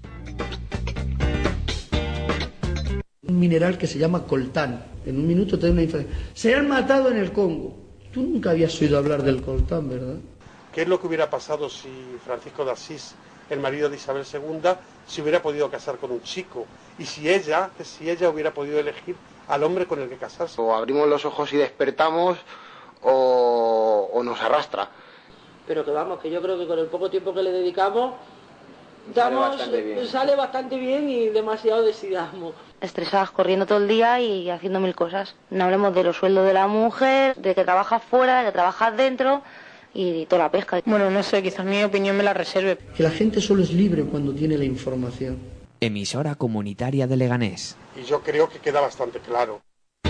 Un mineral que se llama coltán. En un minuto te da una información. Se han matado en el Congo. Tú nunca habías oído hablar del coltán, ¿verdad? ¿Qué es lo que hubiera pasado si Francisco de Asís, el marido de Isabel segunda, se hubiera podido casar con un chico? Y si ella, si ella hubiera podido elegir al hombre con el que casarse. O abrimos los ojos y despertamos o, o nos arrastra. Pero que vamos, que yo creo que con el poco tiempo que le dedicamos, damos, bastante bien. sale bastante bien y demasiado decidamos. Estresadas corriendo todo el día y haciendo mil cosas. No hablemos de los sueldos de la mujer, de que trabajas fuera, de que trabajas dentro y toda la pesca. Bueno, no sé, quizás mi opinión me la reserve. Que la gente solo es libre cuando tiene la información. Emisora comunitaria de Leganés. Y yo creo que queda bastante claro.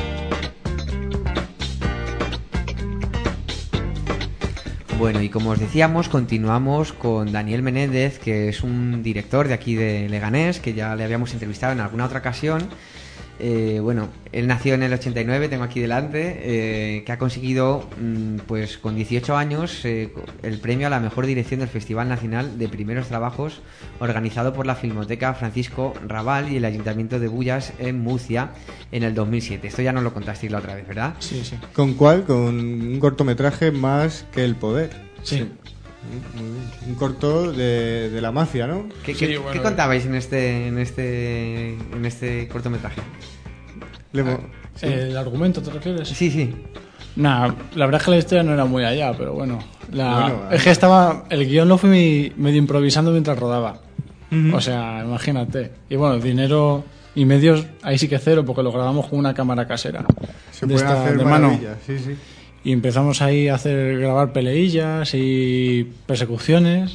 Bueno, y como os decíamos, continuamos con Daniel Menéndez, que es un director de aquí de Leganés, que ya le habíamos entrevistado en alguna otra ocasión. Eh, bueno, él nació en el ochenta y nueve, tengo aquí delante, eh, que ha conseguido, mmm, pues con dieciocho años, eh, el premio a la mejor dirección del Festival Nacional de Primeros Trabajos, organizado por la Filmoteca Francisco Raval y el Ayuntamiento de Bullas en Murcia en el dos mil siete. Esto ya nos lo contasteis la otra vez, ¿verdad? Sí, sí. ¿Con cuál? Con un cortometraje más que El Poder. Sí. Muy bien. Un corto de, de la mafia, ¿no? ¿Qué, Sí, qué- bueno, qué contabais en este, en este, en este cortometraje? Le hemos- Ah, ¿El argumento te refieres? Sí, sí. Nah, la verdad es que la historia no era muy allá, pero bueno. La... Bueno, es que estaba. El guión lo fui medio improvisando mientras rodaba. O sea, imagínate. Y bueno, dinero y medios ahí sí que cero, porque lo grabamos con una cámara casera. Se de pueden esta- hacer de mano. maravillas, sí, sí. Y empezamos ahí a hacer grabar peleillas y persecuciones.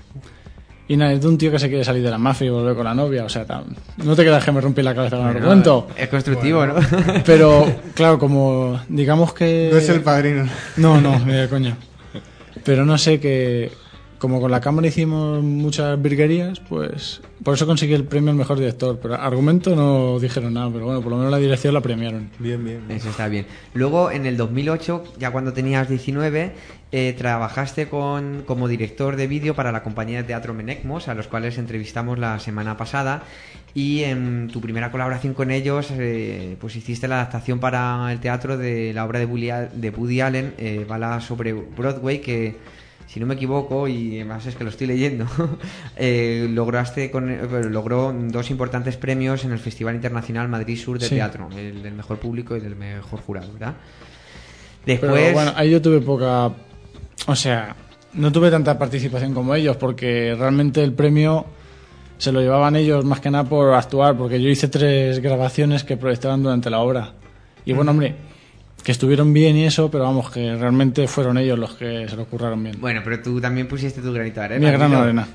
Y nada, es de un tío que se quiere salir de la mafia y volver con la novia. O sea, tam- no te quedas que me rompí la cabeza con el Bueno, argumento. Es constructivo, ¿no? Pero, claro, como digamos que... No es El Padrino. No, no, ni de coña. Pero no sé que... Como con la cámara hicimos muchas virguerías, pues... Por eso conseguí el premio al mejor director. Pero argumento no dijeron nada, pero bueno, por lo menos la dirección la premiaron. Bien, bien. Eso está bien. Luego, en el dos mil ocho, ya cuando tenías diecinueve, eh, trabajaste con, como director de vídeo para la compañía de teatro Menecmos, a los cuales entrevistamos la semana pasada. Y en tu primera colaboración con ellos, eh, pues hiciste la adaptación para el teatro de la obra de Woody, de Woody Allen, eh, Bala sobre Broadway, que... si no me equivoco, y además es que lo estoy leyendo, eh, lograste con, eh, logró dos importantes premios en el Festival Internacional Madrid Sur de Sí. Teatro, el del mejor público y del mejor jurado, ¿verdad? Después, Pero bueno, ahí yo tuve poca O sea, no tuve tanta participación como ellos, porque realmente el premio se lo llevaban ellos más que nada por actuar, porque yo hice tres grabaciones que proyectaban durante la obra. Y bueno, hombre, que estuvieron bien y eso, pero vamos, que realmente fueron ellos los que se lo curraron bien. Bueno, pero tú también pusiste tu granito de arena. Mi grano de arena.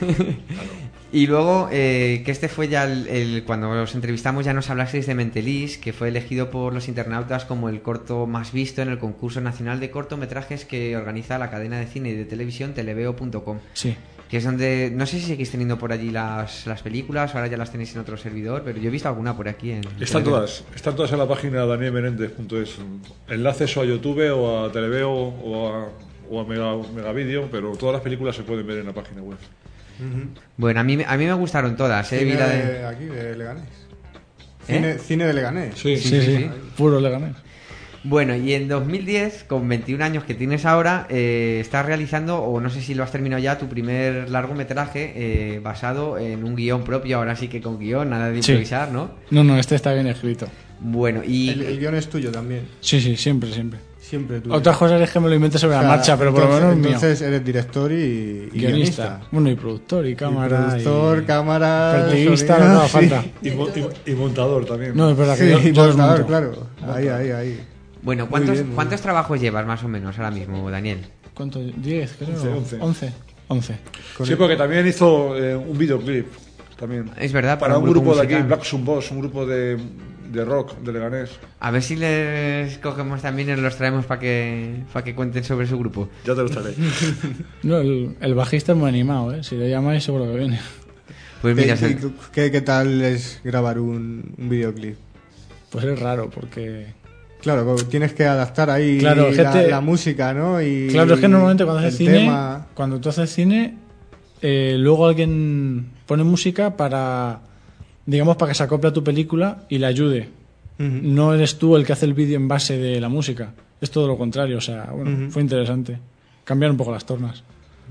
Y luego, eh, que este fue ya el, el... Cuando os entrevistamos ya nos hablasteis de Mentelis, que fue elegido por los internautas como el corto más visto en el concurso nacional de cortometrajes que organiza la cadena de cine y de televisión televeo punto com. Sí. Que es donde... No sé si seguís teniendo por allí las, las películas, ahora ya las tenéis en otro servidor, pero yo he visto alguna por aquí en... Están Televeo. todas, están todas en la página daniel menéndez punto es. Enlaces o a YouTube o a Televeo o a, o a Mega, Megavideo, pero todas las películas se pueden ver en la página web. Bueno, a mí, a mí me gustaron todas, ¿eh? Cine Vi la de... de... aquí, de Leganés. ¿Eh? Cine, cine de Leganés. Sí, Sí, sí, sí. Puro Leganés. Bueno, y en dos mil diez, con veintiún años que tienes ahora, eh, estás realizando, o no sé si lo has terminado ya, tu primer largometraje eh, basado en un guión propio, ahora sí que con guión, nada de Sí. improvisar, ¿no? No, no, este está bien escrito. Bueno, y... El, el guión es tuyo también. Sí, sí, siempre, siempre. Siempre tuyo. Otra cosa es que me lo invente sobre O sea, la marcha, pero por lo entonces, menos mío. entonces eres director y, y Guionista. guionista. Bueno, y productor, y cámara. Y productor, y... cámara, Pertiguista, sonido, no daba sí. falta. Y, mo- y- y montador también. No, es verdad que Sí, yo, y yo los montador, monto. claro. Ahí, ahí, ahí. Bueno, Muy ¿cuántos, bien, muy ¿cuántos bien. trabajos llevas más o menos ahora mismo, Daniel? ¿Cuánto? ¿diez, creo? Once, once. ¿once? once. Sí, porque también hizo eh, un videoclip. También. Es verdad, Para, para un un grupo, grupo de aquí, musical. Black Sun Boss, un grupo de, de rock de Leganés. A ver si les cogemos también y los traemos para que, para que cuenten sobre su grupo. Ya te lo estaré. No, el, el bajista es muy animado, ¿eh? Si le llamáis seguro que viene. Pues ¿Qué, mira, se- qué- qué- qué tal es grabar un, un videoclip? Pues es raro, porque... Claro, como tienes que adaptar ahí Claro, es que la, te- la música, ¿no? Y Claro, es que normalmente cuando haces el cine, tema. cuando tú haces cine, eh, luego alguien pone música para, digamos, para que se acople a tu película y le ayude. Ujú. No eres tú el que hace el vídeo en base de la música. Es todo lo contrario, o sea, bueno, Ujú. fue interesante. Cambiar un poco las tornas.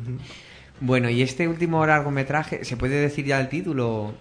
Bueno, y este último largometraje, ¿se puede decir ya el título?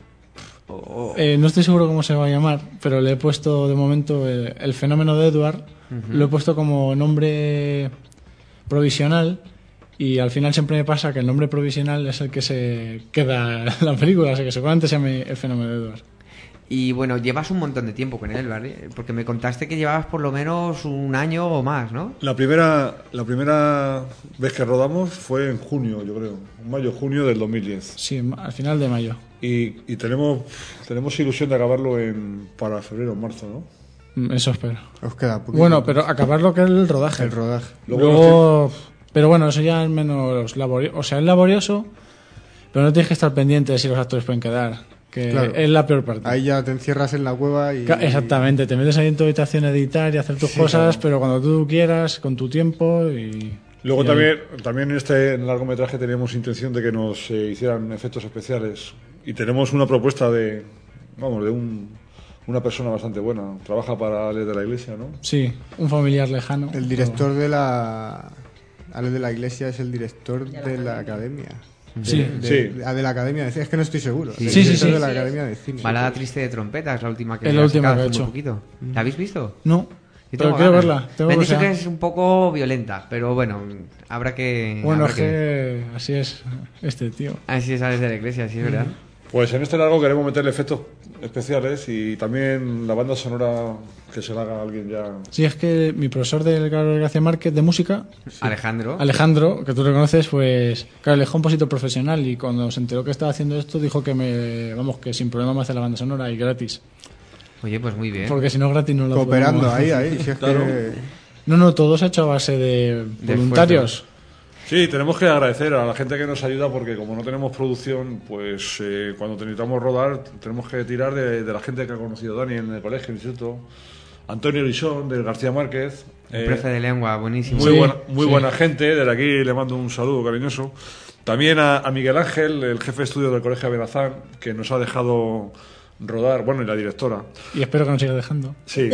O- o- Eh, no estoy seguro cómo se va a llamar, pero le he puesto de momento el, el fenómeno de Edward, Ujú. lo he puesto como nombre provisional y al final siempre me pasa que el nombre provisional es el que se queda en la película, así que seguramente se llame el fenómeno de Edward. Y bueno, llevas un montón de tiempo con él, ¿vale? Porque me contaste que llevabas por lo menos un año o más, ¿no? La primera, la primera vez que rodamos fue en junio, yo creo. En mayo, junio del dos mil diez. Sí, al final de mayo. Y, y tenemos, tenemos ilusión de acabarlo en, para febrero o marzo, ¿no? Mm, Eso espero. Os queda poquito. Bueno, pero acabar lo que es el rodaje. El rodaje. Luego Luego, pero bueno, eso ya es menos laborioso. O sea, es laborioso, pero no tienes que estar pendiente de si los actores pueden quedar. Que Claro. es la peor parte. Ahí ya te encierras en la cueva y... Ca- Exactamente, te metes ahí en tu habitación a editar y hacer tus Sí, cosas, claro. pero cuando tú quieras, con tu tiempo y... Luego y también, también en este largometraje teníamos intención de que nos eh, hicieran efectos especiales. Y tenemos una propuesta de, vamos, de un, una persona bastante buena. Trabaja para Ale de la Iglesia, ¿no? Sí, un familiar lejano. El director de la... Ale de la Iglesia es el director de la academia. De, Sí. de, Sí. de- de la academia de cine. Es que no estoy seguro. Sí, El sí, director sí. de la Sí, academia de cine. Balada triste de trompeta es la última que Es la ha última sacado que ha hace muy hecho. poquito. ¿La habéis visto? No, Yo pero tengo quiero ganas. verla. Tengo Me han dicho curiosidad. que es un poco violenta, pero bueno, habrá que... Bueno, habrá es que así es este tío. Así sales de la iglesia, sí, es verdad. Pues en este largo queremos meterle efectos especiales y también la banda sonora que se la haga alguien ya. Sí, es que mi profesor del Gabriel García Márquez de música, Alejandro. Alejandro, que tú lo conoces, pues claro, él es compositor profesional y cuando se enteró que estaba haciendo esto dijo que me, vamos, que sin problema me hace la banda sonora y gratis. Oye, pues muy bien. Porque si no gratis no lo Cooperando podemos- ahí, ahí. Si es Claro. que... No, no, todo se ha hecho a base de De voluntarios. Sí, tenemos que agradecer a la gente que nos ayuda porque como no tenemos producción, pues eh, cuando necesitamos rodar tenemos que tirar de, de la gente que ha conocido Dani en el colegio, en el instituto. Antonio Lisón, del García Márquez. Un eh, profe de lengua, buenísimo. Muy, Sí, buena, muy sí. buena gente, desde aquí le mando un saludo cariñoso. También a, a Miguel Ángel, el jefe de estudio del Colegio Abenazán, que nos ha dejado rodar, bueno, y la directora. Y espero que nos siga dejando. Sí.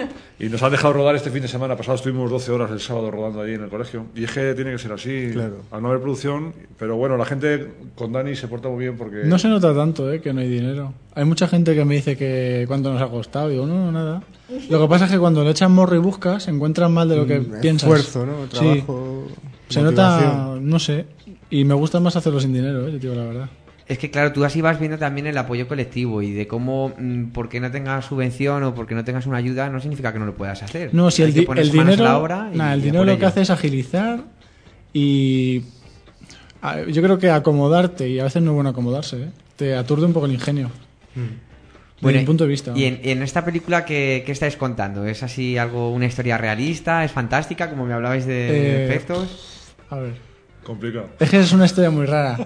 Y nos han dejado rodar este fin de semana pasado, estuvimos doce horas el sábado rodando allí en el colegio. Y es que tiene que ser así, Claro. al no haber producción. Pero bueno, la gente con Dani se porta muy bien porque... No se nota tanto, ¿eh? Que no hay dinero. Hay mucha gente que me dice que cuánto nos ha costado. Digo, no, nada. Lo que pasa es que cuando le echan morro y buscas, encuentran más de lo que Mm, piensas. esfuerzo, ¿no? Sí. Trabajo... Se nota, no sé, y me gusta más hacerlo sin dinero, eh, te digo la verdad. Es que claro, tú así vas viendo también el apoyo colectivo y de cómo, mmm, porque no tengas subvención o porque no tengas una ayuda, no significa que no lo puedas hacer. No, si el, di- el dinero, la nah, el dinero lo que hace es agilizar y a, yo creo que acomodarte, y a veces no es bueno acomodarse, ¿eh? Te aturde un poco el ingenio. Mm. Bueno, desde mi punto de vista. Y en, en esta película, ¿qué, ¿qué estáis contando? ¿Es así algo, una historia realista? ¿Es fantástica, como me hablabais de eh, efectos? A ver. Complicado. Es que es una historia muy rara.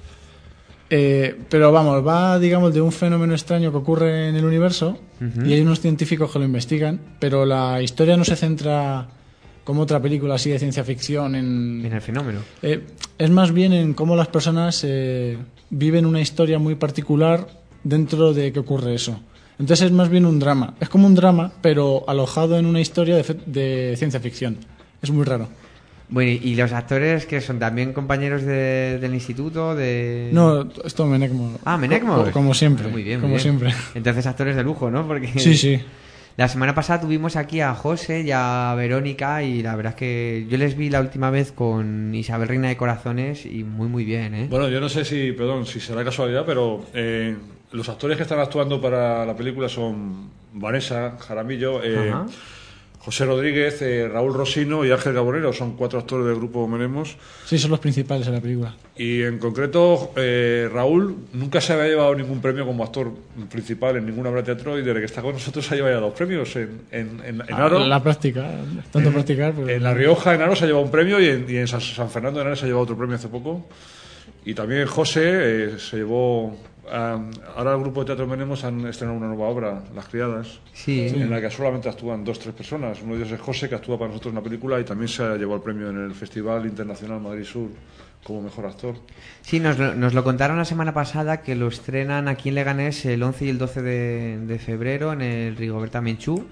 Eh, pero vamos, va, digamos, de un fenómeno extraño que ocurre en el universo, uh-huh. y hay unos científicos que lo investigan, pero la historia no se centra como otra película así de ciencia ficción en... En el fenómeno. Eh, es más bien en cómo las personas eh, viven una historia muy particular dentro de que ocurre eso. Entonces es más bien un drama. Es como un drama, pero alojado en una historia de, fe- de ciencia ficción. Es muy raro. Bueno, ¿y los actores que son también compañeros de, del instituto? De... No, esto Menecmo. Ah, Menecmo. Como, como siempre. Muy bien, muy como bien. siempre. Entonces actores de lujo, ¿no? Porque sí, sí. La semana pasada tuvimos aquí a José y a Verónica y la verdad es que yo les vi la última vez con Isabel Reina de Corazones y muy, muy bien, ¿eh? Bueno, yo no sé si, perdón, si será casualidad, pero eh, los actores que están actuando para la película son Vanessa Jaramillo, eh, José Rodríguez, eh, Raúl Rosino y Ángel Gabonero. Son cuatro actores del grupo Menemos. Sí, son los principales en la película. Y en concreto, eh, Raúl nunca se había llevado ningún premio como actor principal en ninguna obra de teatro, y desde que está con nosotros se ha llevado ya dos premios en, en, en, en Aro. La práctica, tanto en, practicar. Pero... En La Rioja, en Aro, se ha llevado un premio, y en, y en San, San Fernando de Henares se ha llevado otro premio hace poco. Y también José eh, se llevó... Um, ahora el grupo de Teatro Menemos han estrenado una nueva obra, Las Criadas, sí. en la que solamente actúan dos o tres personas. Uno de ellos es José, que actúa para nosotros en la película, y también se ha llevado el premio en el Festival Internacional Madrid Sur como mejor actor. Sí, nos lo, nos lo contaron la semana pasada, que lo estrenan aquí en Leganés el once y el doce de, de febrero en el Rigoberta Menchú.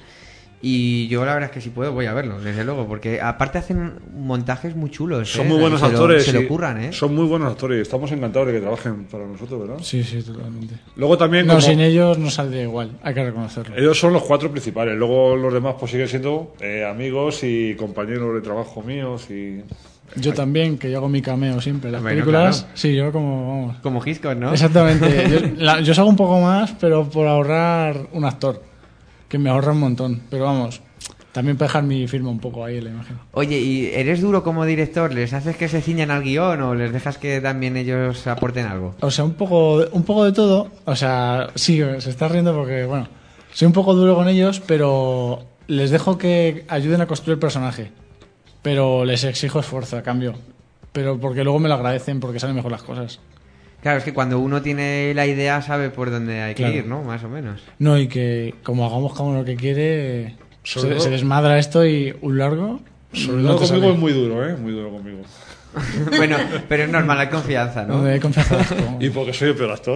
Y yo la verdad es que si puedo voy a verlo, desde luego, porque aparte hacen montajes muy chulos. Son ¿eh? muy buenos se actores. Lo, se lo curran, ¿eh? Son muy buenos actores. Estamos encantados de que trabajen para nosotros, ¿verdad? Sí, sí, totalmente. Luego también... No, como... sin ellos no saldría igual, hay que reconocerlo. Ellos son los cuatro principales. Luego los demás pues siguen siendo eh, amigos y compañeros de trabajo míos y... Yo también, que yo hago mi cameo siempre. Las bueno, películas, claro. Sí, yo como... Vamos. Como Hitchcock, ¿no? Exactamente. yo, la, yo hago un poco más, pero por ahorrar un actor, que me ahorra un montón. Pero vamos... También para dejar mi firma un poco ahí en la imagen. Oye, ¿y eres duro como director? ¿Les haces que se ciñan al guión o les dejas que también ellos aporten algo? O sea, un poco, un poco de todo. O sea, sí, se está riendo porque, bueno, soy un poco duro con ellos, pero les dejo que ayuden a construir el personaje. Pero les exijo esfuerzo a cambio. Pero porque luego me lo agradecen porque salen mejor las cosas. Claro, es que cuando uno tiene la idea sabe por dónde hay claro. que ir, ¿no? Más o menos. No, y que como hagamos cada uno lo que quiere... Se, todo, se desmadra esto y un largo. Sobre todo conmigo sale. Es muy duro, ¿eh? Muy duro conmigo. Bueno, pero es normal, hay confianza, ¿no? No, hay confianza. Y porque soy el peor actor.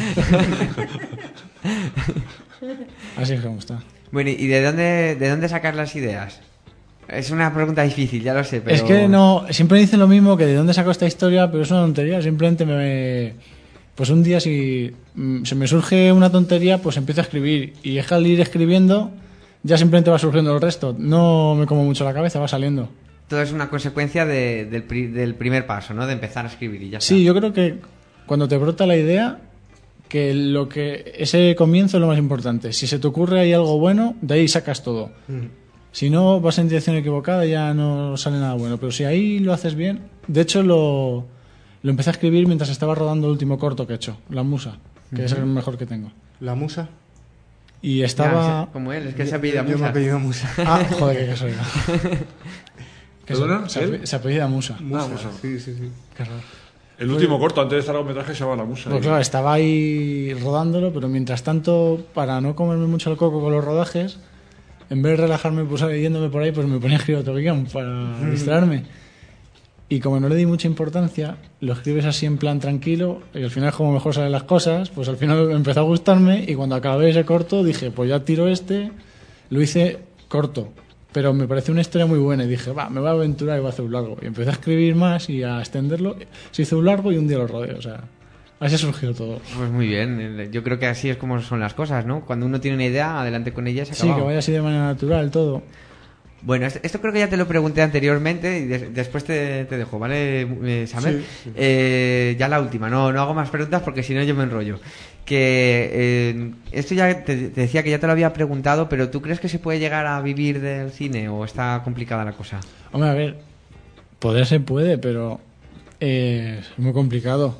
Así es como está. Bueno, ¿y de dónde, de dónde sacar las ideas? Es una pregunta difícil, ya lo sé, pero... Es que no, siempre dicen lo mismo, que de dónde saco esta historia, pero es una tontería. Simplemente me... Pues un día si se me surge una tontería, pues empiezo a escribir. Y es que al ir escribiendo... ya simplemente va surgiendo el resto. No me como mucho la cabeza, va saliendo. Todo es una consecuencia de, del, pri, del primer paso, ¿no? De empezar a escribir y ya está. Sí, yo creo que cuando te brota la idea, que lo que ese comienzo es lo más importante. Si se te ocurre ahí algo bueno, de ahí sacas todo. Mm. Si no, vas en dirección equivocada y ya no sale nada bueno. Pero si ahí lo haces bien... De hecho, lo, lo empecé a escribir mientras estaba rodando el último corto que he hecho, La Musa, que uh-huh. es el mejor que tengo. ¿La Musa? Y estaba... Ya, como él, es que se apellida Musa. Yo me apellido Musa. Ah, joder, qué casualidad. ¿Perdona? Se, se apellida Musa. Musa. Ah, Musa. Sí, sí, sí. Qué raro. El último pues, corto, antes de este largometraje, se llama La Musa. Pues claro, estaba ahí rodándolo, pero mientras tanto, para no comerme mucho el coco con los rodajes, en vez de relajarme pues, yéndome por ahí, pues me ponía a escribir otro guión para distraerme. Y como no le di mucha importancia, lo escribes así en plan tranquilo y al final como mejor salen las cosas, pues al final empezó a gustarme y cuando acabé ese corto dije, pues ya tiro este, lo hice corto, pero me pareció una historia muy buena y dije, va, me voy a aventurar y voy a hacer un largo. Y empecé a escribir más y a extenderlo, se hizo un largo y un día lo rodé, o sea, así ha surgido todo. Pues muy bien, yo creo que así es como son las cosas, ¿no? Cuando uno tiene una idea, adelante con ella y se acaba. Sí, que vaya así de manera natural todo. Bueno, esto, esto creo que ya te lo pregunté anteriormente y de- después te, te dejo, ¿vale, eh, Samer? Sí, sí. Eh, ya la última, no, no hago más preguntas porque si no yo me enrollo. Que eh, esto ya te, te decía que ya te lo había preguntado, pero ¿tú crees que se puede llegar a vivir del cine o está complicada la cosa? Hombre, a ver, poder se puede, pero eh, es muy complicado.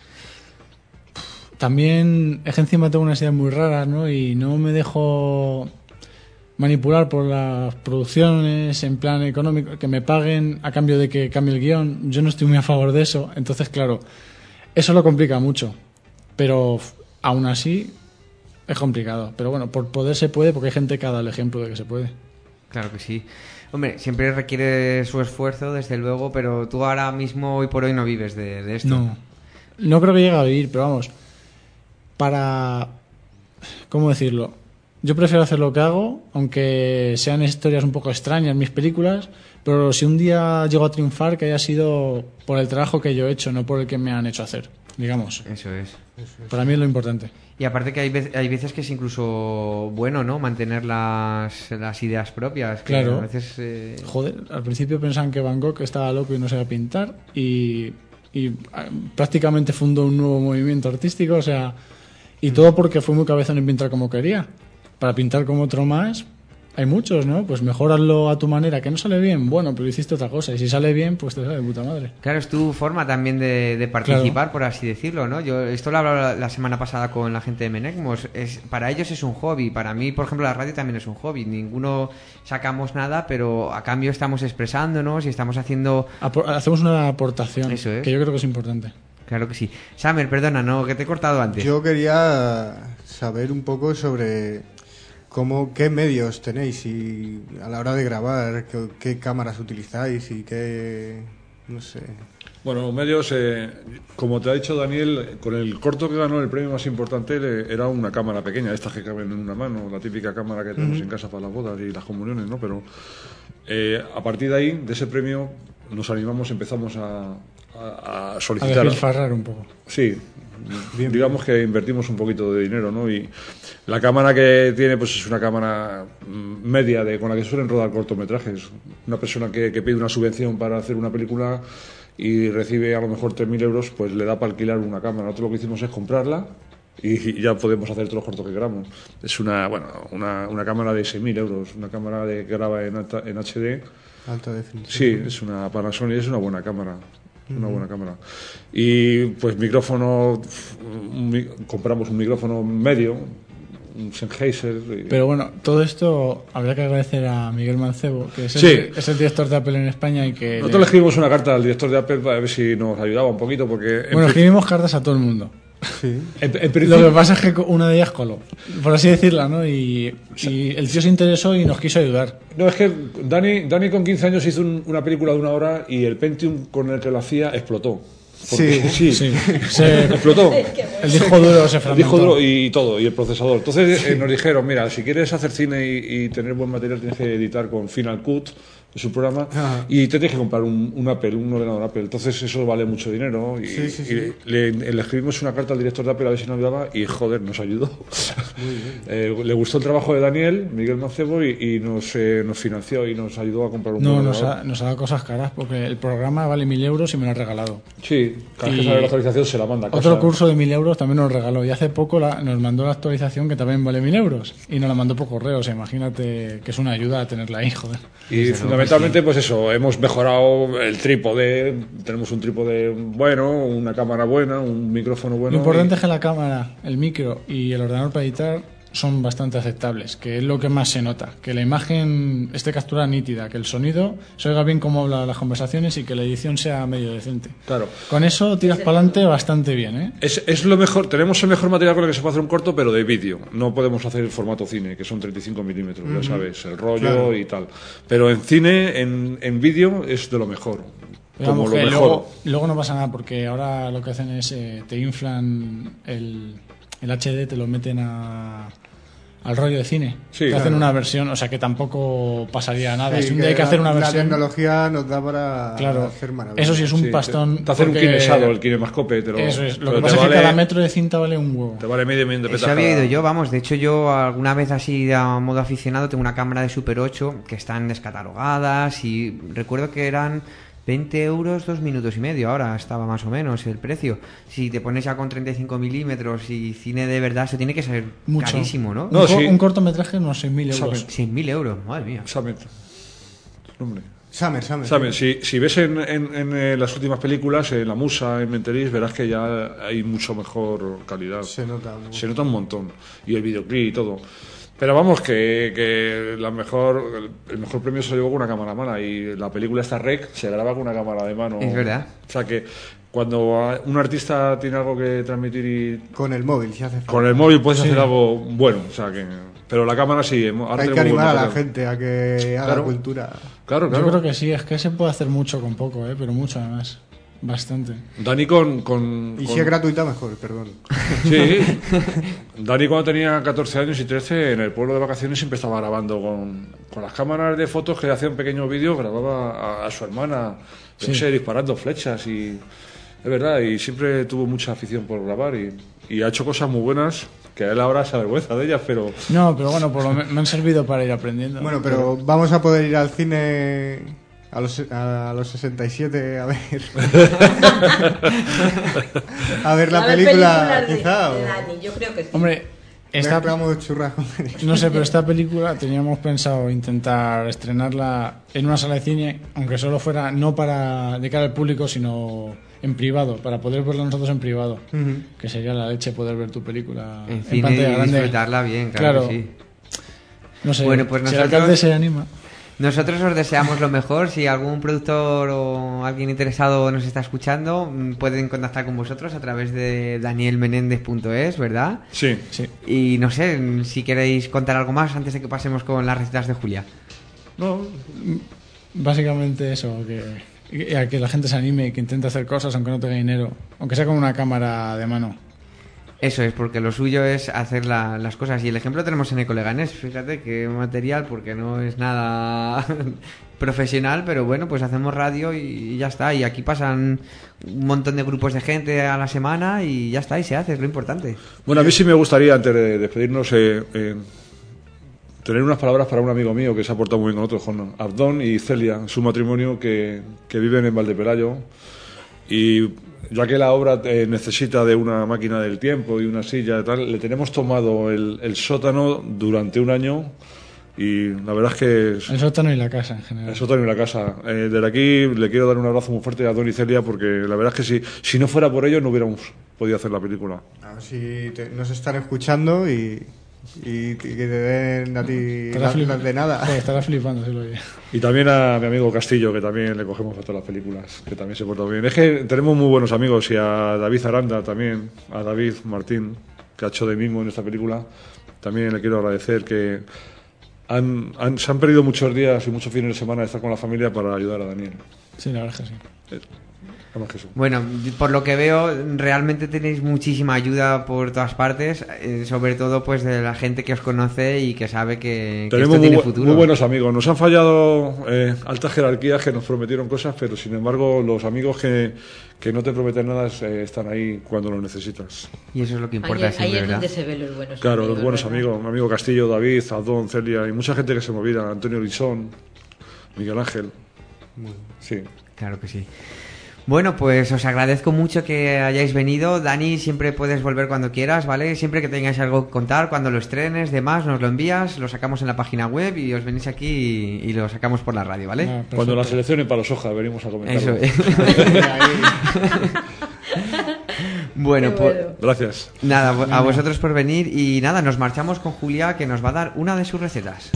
También es que encima tengo unas ideas muy raras, ¿no? Y no me dejo manipular por las producciones en plan económico, que me paguen a cambio de que cambie el guión. Yo no estoy muy a favor de eso. Entonces, claro, eso lo complica mucho. Pero f- aún así es complicado. Pero bueno, por poder se puede, porque hay gente que ha dado el ejemplo de que se puede. Claro que sí. Hombre, siempre requiere su esfuerzo, desde luego, pero tú ahora mismo, hoy por hoy, no vives de, de esto. No, no creo que llegue a vivir, pero vamos, para... ¿Cómo decirlo? Yo prefiero hacer lo que hago, aunque sean historias un poco extrañas mis películas, pero si un día llego a triunfar, que haya sido por el trabajo que yo he hecho, no por el que me han hecho hacer, digamos. Eso es. Para mí es lo importante. Y aparte que hay, vez- hay veces que es incluso bueno, ¿no? Mantener las, las ideas propias. Que Claro. A veces, eh, Joder, al principio pensaban que Van Gogh estaba loco y no sabía pintar, y, y ah, prácticamente fundó un nuevo movimiento artístico, o sea, y todo porque fue muy cabezón en pintar como quería. Para pintar como otro más, hay muchos, ¿no? Pues mejor hazlo a tu manera, que no sale bien, bueno, pero hiciste otra cosa, y si sale bien, pues te sale de puta madre. Claro, es tu forma también de, de participar, por así decirlo, ¿no? Yo esto lo hablaba la, la semana pasada con la gente de Menecmos. Es, para ellos es un hobby. Para mí, por ejemplo, la radio también es un hobby. Ninguno sacamos nada, pero a cambio estamos expresándonos y estamos haciendo... Apor- hacemos una aportación, Eso es. que yo creo que es importante. Claro que sí. Samer, perdona, no, que te he cortado antes. Yo quería saber un poco sobre cómo, qué medios tenéis y a la hora de grabar, qué, qué cámaras utilizáis y qué, no sé. Bueno, medios, eh, como te ha dicho Daniel, con el corto que ganó el premio más importante le- era una cámara pequeña, estas que caben en una mano, la típica cámara que tenemos Ujú. en casa para las bodas y las comuniones, ¿no? Pero eh, a partir de ahí, de ese premio, nos animamos, empezamos a, a- a A solicitar... despilfarrar un poco. Sí, digamos que invertimos un poquito de dinero, ¿no? Y la cámara que tiene, pues es una cámara mm, media de con la que suelen rodar cortometrajes. Una persona que, que pide una subvención para hacer una película y recibe a lo mejor tres mil euros, pues le da para alquilar una cámara. Nosotros lo que hicimos es comprarla y ya podemos hacer todos los cortos que queramos. Es una, bueno, una, una cámara de seis mil euros, una cámara de, que graba en, alta- en H D. Alta definición. Sí, es una Panasonic, es una buena cámara. Una Ujú. buena cámara. Y pues micrófono, un mi- compramos un micrófono medio, un Sennheiser. y- Pero bueno, todo esto habría que agradecer a Miguel Mancebo, que es el, Sí. es el director de Apple en España y que... Nosotros le escribimos una carta al director de Apple para ver si nos ayudaba un poquito, porque... en Bueno, pri- escribimos cartas a todo el mundo. en- en principio- Lo que pasa es que una de ellas coló, por así decirla, ¿no? Y, y el tío se interesó y nos quiso ayudar. No, es que Dani, Dani con quince años hizo un- una película de una hora y el Pentium con el que lo hacía explotó. Porque- Sí, sí. Se- explotó. El disco duro se El fragmentó. disco duro y todo, y el procesador. Entonces eh, nos dijeron, mira, si quieres hacer cine y, y tener buen material tienes que editar con Final Cut, es un programa, Ajá. y te tienes que comprar un, un Apple, un ordenador Apple. Entonces eso vale mucho dinero. Y, Sí, sí, y sí. Le, le escribimos una carta al director de Apple a ver si nos ayudaba y joder, nos ayudó. Eh, le gustó el trabajo de Daniel, Miguel Mancebo, y, y nos, eh, nos financió y nos ayudó a comprar un No, buen nos ordenador. ha, nos ha dado cosas caras porque el programa vale mil euros y me lo ha regalado. Sí, cada vez que Y sale la actualización se la manda a casa. Otro curso de mil euros también nos regaló y hace poco la- nos mandó la actualización que también vale mil euros y nos la mandó por correo. O sea, imagínate que es una ayuda a tenerla ahí, joder. Y fundamentalmente, pues eso, hemos mejorado el trípode, tenemos un trípode bueno, una cámara buena, un micrófono bueno. Lo importante y- es que la cámara, el micro y el ordenador para editar son bastante aceptables, que es lo que más se nota, que la imagen esté capturada nítida, que el sonido se oiga bien cómo hablan las conversaciones y que la edición sea medio decente. Claro. Con eso tiras para adelante bastante bien, ¿eh? Es, es lo mejor, tenemos el mejor material con el que se puede hacer un corto, pero de vídeo. No podemos hacer el formato cine, que son treinta y cinco milímetros, Ujú. ya sabes, el rollo Claro. y tal. Pero en cine, en, en vídeo, es de lo mejor. Pero Como vamos, lo que mejor. luego, luego no pasa nada porque ahora lo que hacen es eh, te inflan el, el H D, te lo meten a, al rollo de cine. Sí, que claro. hacen una versión, o sea que tampoco pasaría nada. Sí, si un día hay que la- hacer una La versión. tecnología nos da para Claro, hacer maravillas. eso sí es un Sí, pastón. te, te hacen un porque- kinesado, el kinemascope. Te lo, Eso es. Lo pero que te pasa es vale- que cada metro de cinta vale un huevo. Te vale medio millón de petas. Eso había cada- ido yo, vamos. De hecho, yo alguna vez así a modo aficionado tengo una cámara de Super ocho que están descatalogadas y recuerdo que eran veinte euros, dos minutos y medio. Ahora estaba más o menos el precio. Si te pones ya con treinta y cinco milímetros y cine de verdad, eso tiene que ser Mucho. carísimo, ¿no? No, un, co- sí. un cortometraje, unos seis mil euros. Sabe. seis mil euros, madre mía. Samet. Hombre. Summer, Summer. Samet, si, si ves en, en- en, eh, las últimas películas, en La Musa, en Menteris, verás que ya hay mucho mejor calidad. Se nota. ¿no? Se nota un montón. Y el videoclip y todo. Pero vamos, que, que la mejor, el mejor premio se lo llevó con una cámara mala. Y la película esta Rec se graba con una cámara de mano. Es verdad. O sea que cuando un artista tiene algo que transmitir y Con el móvil, si hace falta. con el móvil puedes Sí. hacer algo bueno. O sea que, pero la cámara sí. Ahora Hay que tenemos buen animar a la material. gente a que haga Claro. cultura. Claro, claro. Yo creo que sí, es que se puede hacer mucho con poco, ¿eh? Pero mucho además. Bastante. Dani con... con, Y con- si es gratuita, mejor, perdón. Sí. Dani cuando tenía catorce años y trece, en el pueblo de vacaciones siempre estaba grabando con, con las cámaras de fotos que hacía un pequeño vídeo, grababa a, a su hermana, yo Sí. qué sé, disparando flechas y... Es verdad, y siempre tuvo mucha afición por grabar y, y ha hecho cosas muy buenas que a él ahora se avergüenza de ellas, pero... No, pero bueno, por lo me, me han servido para ir aprendiendo. Bueno, pero vamos a poder ir al cine a los, a los sesenta y siete a ver. a ver la A ver película, películas de- quizá. de o- Dani, yo creo que sí. Hombre, esta, Mezclamos churras con- no sé, pero esta película teníamos pensado intentar estrenarla en una sala de cine, aunque solo fuera no para de cara al público, sino en privado, para poder verla nosotros en privado. Ujú. Que sería la leche poder ver tu película En en, cine pantalla y grande. disfrutarla bien, claro, que sí. No sé, Bueno, pues si el nosotros- alcalde se anima. Nosotros os deseamos lo mejor. Si algún productor o alguien interesado nos está escuchando, mm, pueden contactar con vosotros a través de daniel menéndez punto es, ¿verdad? Sí. Sí. Y no sé si queréis contar algo más antes de que pasemos con las recetas de Julia. No, Básicamente eso, que, que- a que la gente se anime y que intente hacer cosas aunque no tenga dinero, aunque sea con una cámara de mano. Eso es, porque lo suyo es hacer la- las cosas. Y el ejemplo tenemos en Ecoleganés. Fíjate qué material, porque no es nada profesional, pero bueno, pues hacemos radio y ya está. Y aquí pasan un montón de grupos de gente a la semana y ya está, y se hace, es lo importante. Bueno, a mí sí me gustaría, antes de despedirnos, eh, eh, tener unas palabras para un amigo mío que se ha portado muy bien con otros, con Abdón y Celia, su matrimonio, que, que viven en Valdepelayo. Y ya que la obra eh, necesita de una máquina del tiempo y una silla y tal, le tenemos tomado el, el sótano durante un año y la verdad es que... es- El sótano y la casa en general. el sótano y la casa. Eh, desde aquí le quiero dar un abrazo muy fuerte a Don y Celia porque la verdad es que si, si no fuera por ellos no hubiéramos podido hacer la película. A ver si te- nos están escuchando y, y, y que te den a ti Estará las, flip- las de nada. Joder, estará flipando si lo oye. Y también a mi amigo Castillo, que también le cogemos fotos a las películas, que también se porta muy bien. Es que tenemos muy buenos amigos y a David Aranda también, a David Martín, que ha hecho de mismo en esta película. También le quiero agradecer que han, han- se han perdido muchos días y muchos fines de semana de estar con la familia para ayudar a Daniel. Sí, la verdad es que sí. Eh, nada más que eso. Bueno, por lo que veo, realmente tenéis muchísima ayuda por todas partes, eh, sobre todo pues de la gente que os conoce y que sabe que, que Tenemos esto muy, tiene bu- futuro. muy buenos amigos. Nos han fallado eh, altas jerarquías que nos prometieron cosas, pero sin embargo los amigos que, que no te prometen nada eh, están ahí cuando lo necesitas. Y eso es lo que Ahí, importa ahí siempre, es ¿verdad? donde se ven los buenos Claro, amigos, los buenos ¿verdad? amigos. Mi amigo Castillo, David, Adón, Celia y mucha gente que se me olvida. Antonio Lisón, Miguel Ángel. Sí. Claro que sí. Bueno, pues os agradezco mucho que hayáis venido. Dani, siempre puedes volver cuando quieras, ¿vale? Siempre que tengáis algo que contar, cuando lo estrenes, demás, nos lo envías, lo sacamos en la página web y os venís aquí y, y lo sacamos por la radio, ¿vale? Ah, Cuando la perfecto. seleccionen para los hojas venimos a comentarlo. Eso es. Bueno, Qué pues bueno. Gracias. nada, a vosotros por venir y nada, nos marchamos con Julia que nos va a dar una de sus recetas.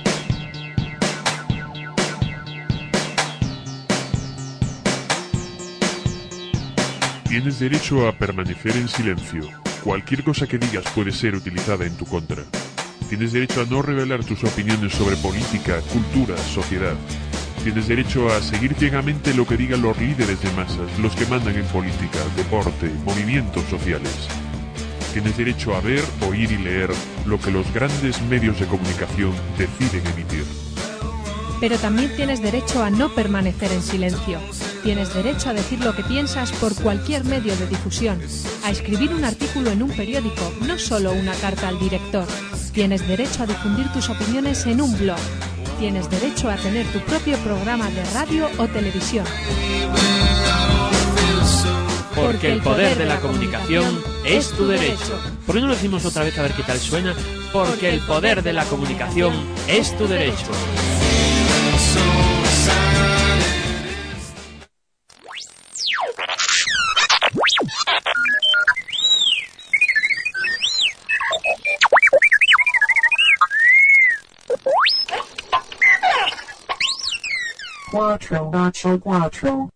Tienes derecho a permanecer en silencio. Cualquier cosa que digas puede ser utilizada en tu contra. Tienes derecho a no revelar tus opiniones sobre política, cultura, sociedad. Tienes derecho a seguir ciegamente lo que digan los líderes de masas, los que mandan en política, deporte, movimientos sociales. Tienes derecho a ver, oír y leer lo que los grandes medios de comunicación deciden emitir. Pero también tienes derecho a no permanecer en silencio. Tienes derecho a decir lo que piensas por cualquier medio de difusión, a escribir un artículo en un periódico, no solo una carta al director. Tienes derecho a difundir tus opiniones en un blog. Tienes derecho a tener tu propio programa de radio o televisión. Porque el poder de la comunicación es tu derecho. ¿Por qué no lo decimos otra vez a ver qué tal suena? Porque el poder de la comunicación es tu derecho. Cuatro, ocho, cuatro.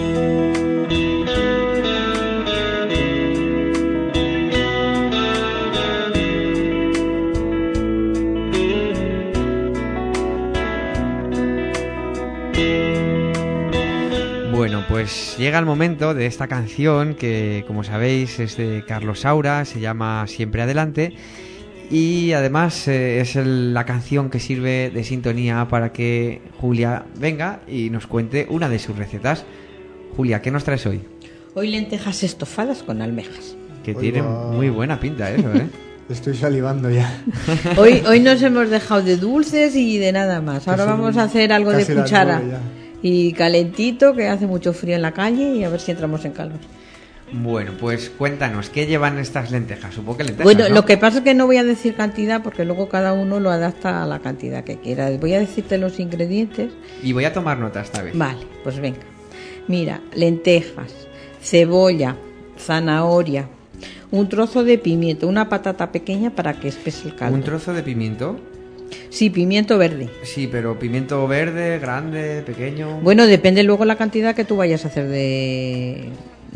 Bueno, pues llega el momento de esta canción que, como sabéis, es de Carlos Saura, se llama Siempre Adelante y además eh, es el, la canción que sirve de sintonía para que Julia venga y nos cuente una de sus recetas. Julia, ¿qué nos traes hoy? Hoy lentejas estofadas con almejas. Que Oiga. tiene muy buena pinta eso, ¿eh? Estoy salivando ya. Hoy, hoy nos hemos dejado de dulces y de nada más. Ahora vamos a hacer algo de cuchara. Y calentito, que hace mucho frío en la calle, y a ver si entramos en calor. Bueno, pues cuéntanos, ¿qué llevan estas lentejas? Supongo que lentejas, Bueno, ¿no? lo que pasa es que no voy a decir cantidad, porque luego cada uno lo adapta a la cantidad que quiera. Voy a decirte los ingredientes. Y voy a tomar nota esta vez. Vale, pues venga. Mira, lentejas, cebolla, zanahoria, un trozo de pimiento, una patata pequeña para que espese el caldo. ¿Un trozo de pimiento? Sí, pimiento verde. Sí, pero pimiento verde, grande, pequeño... Bueno, depende luego la cantidad que tú vayas a hacer de,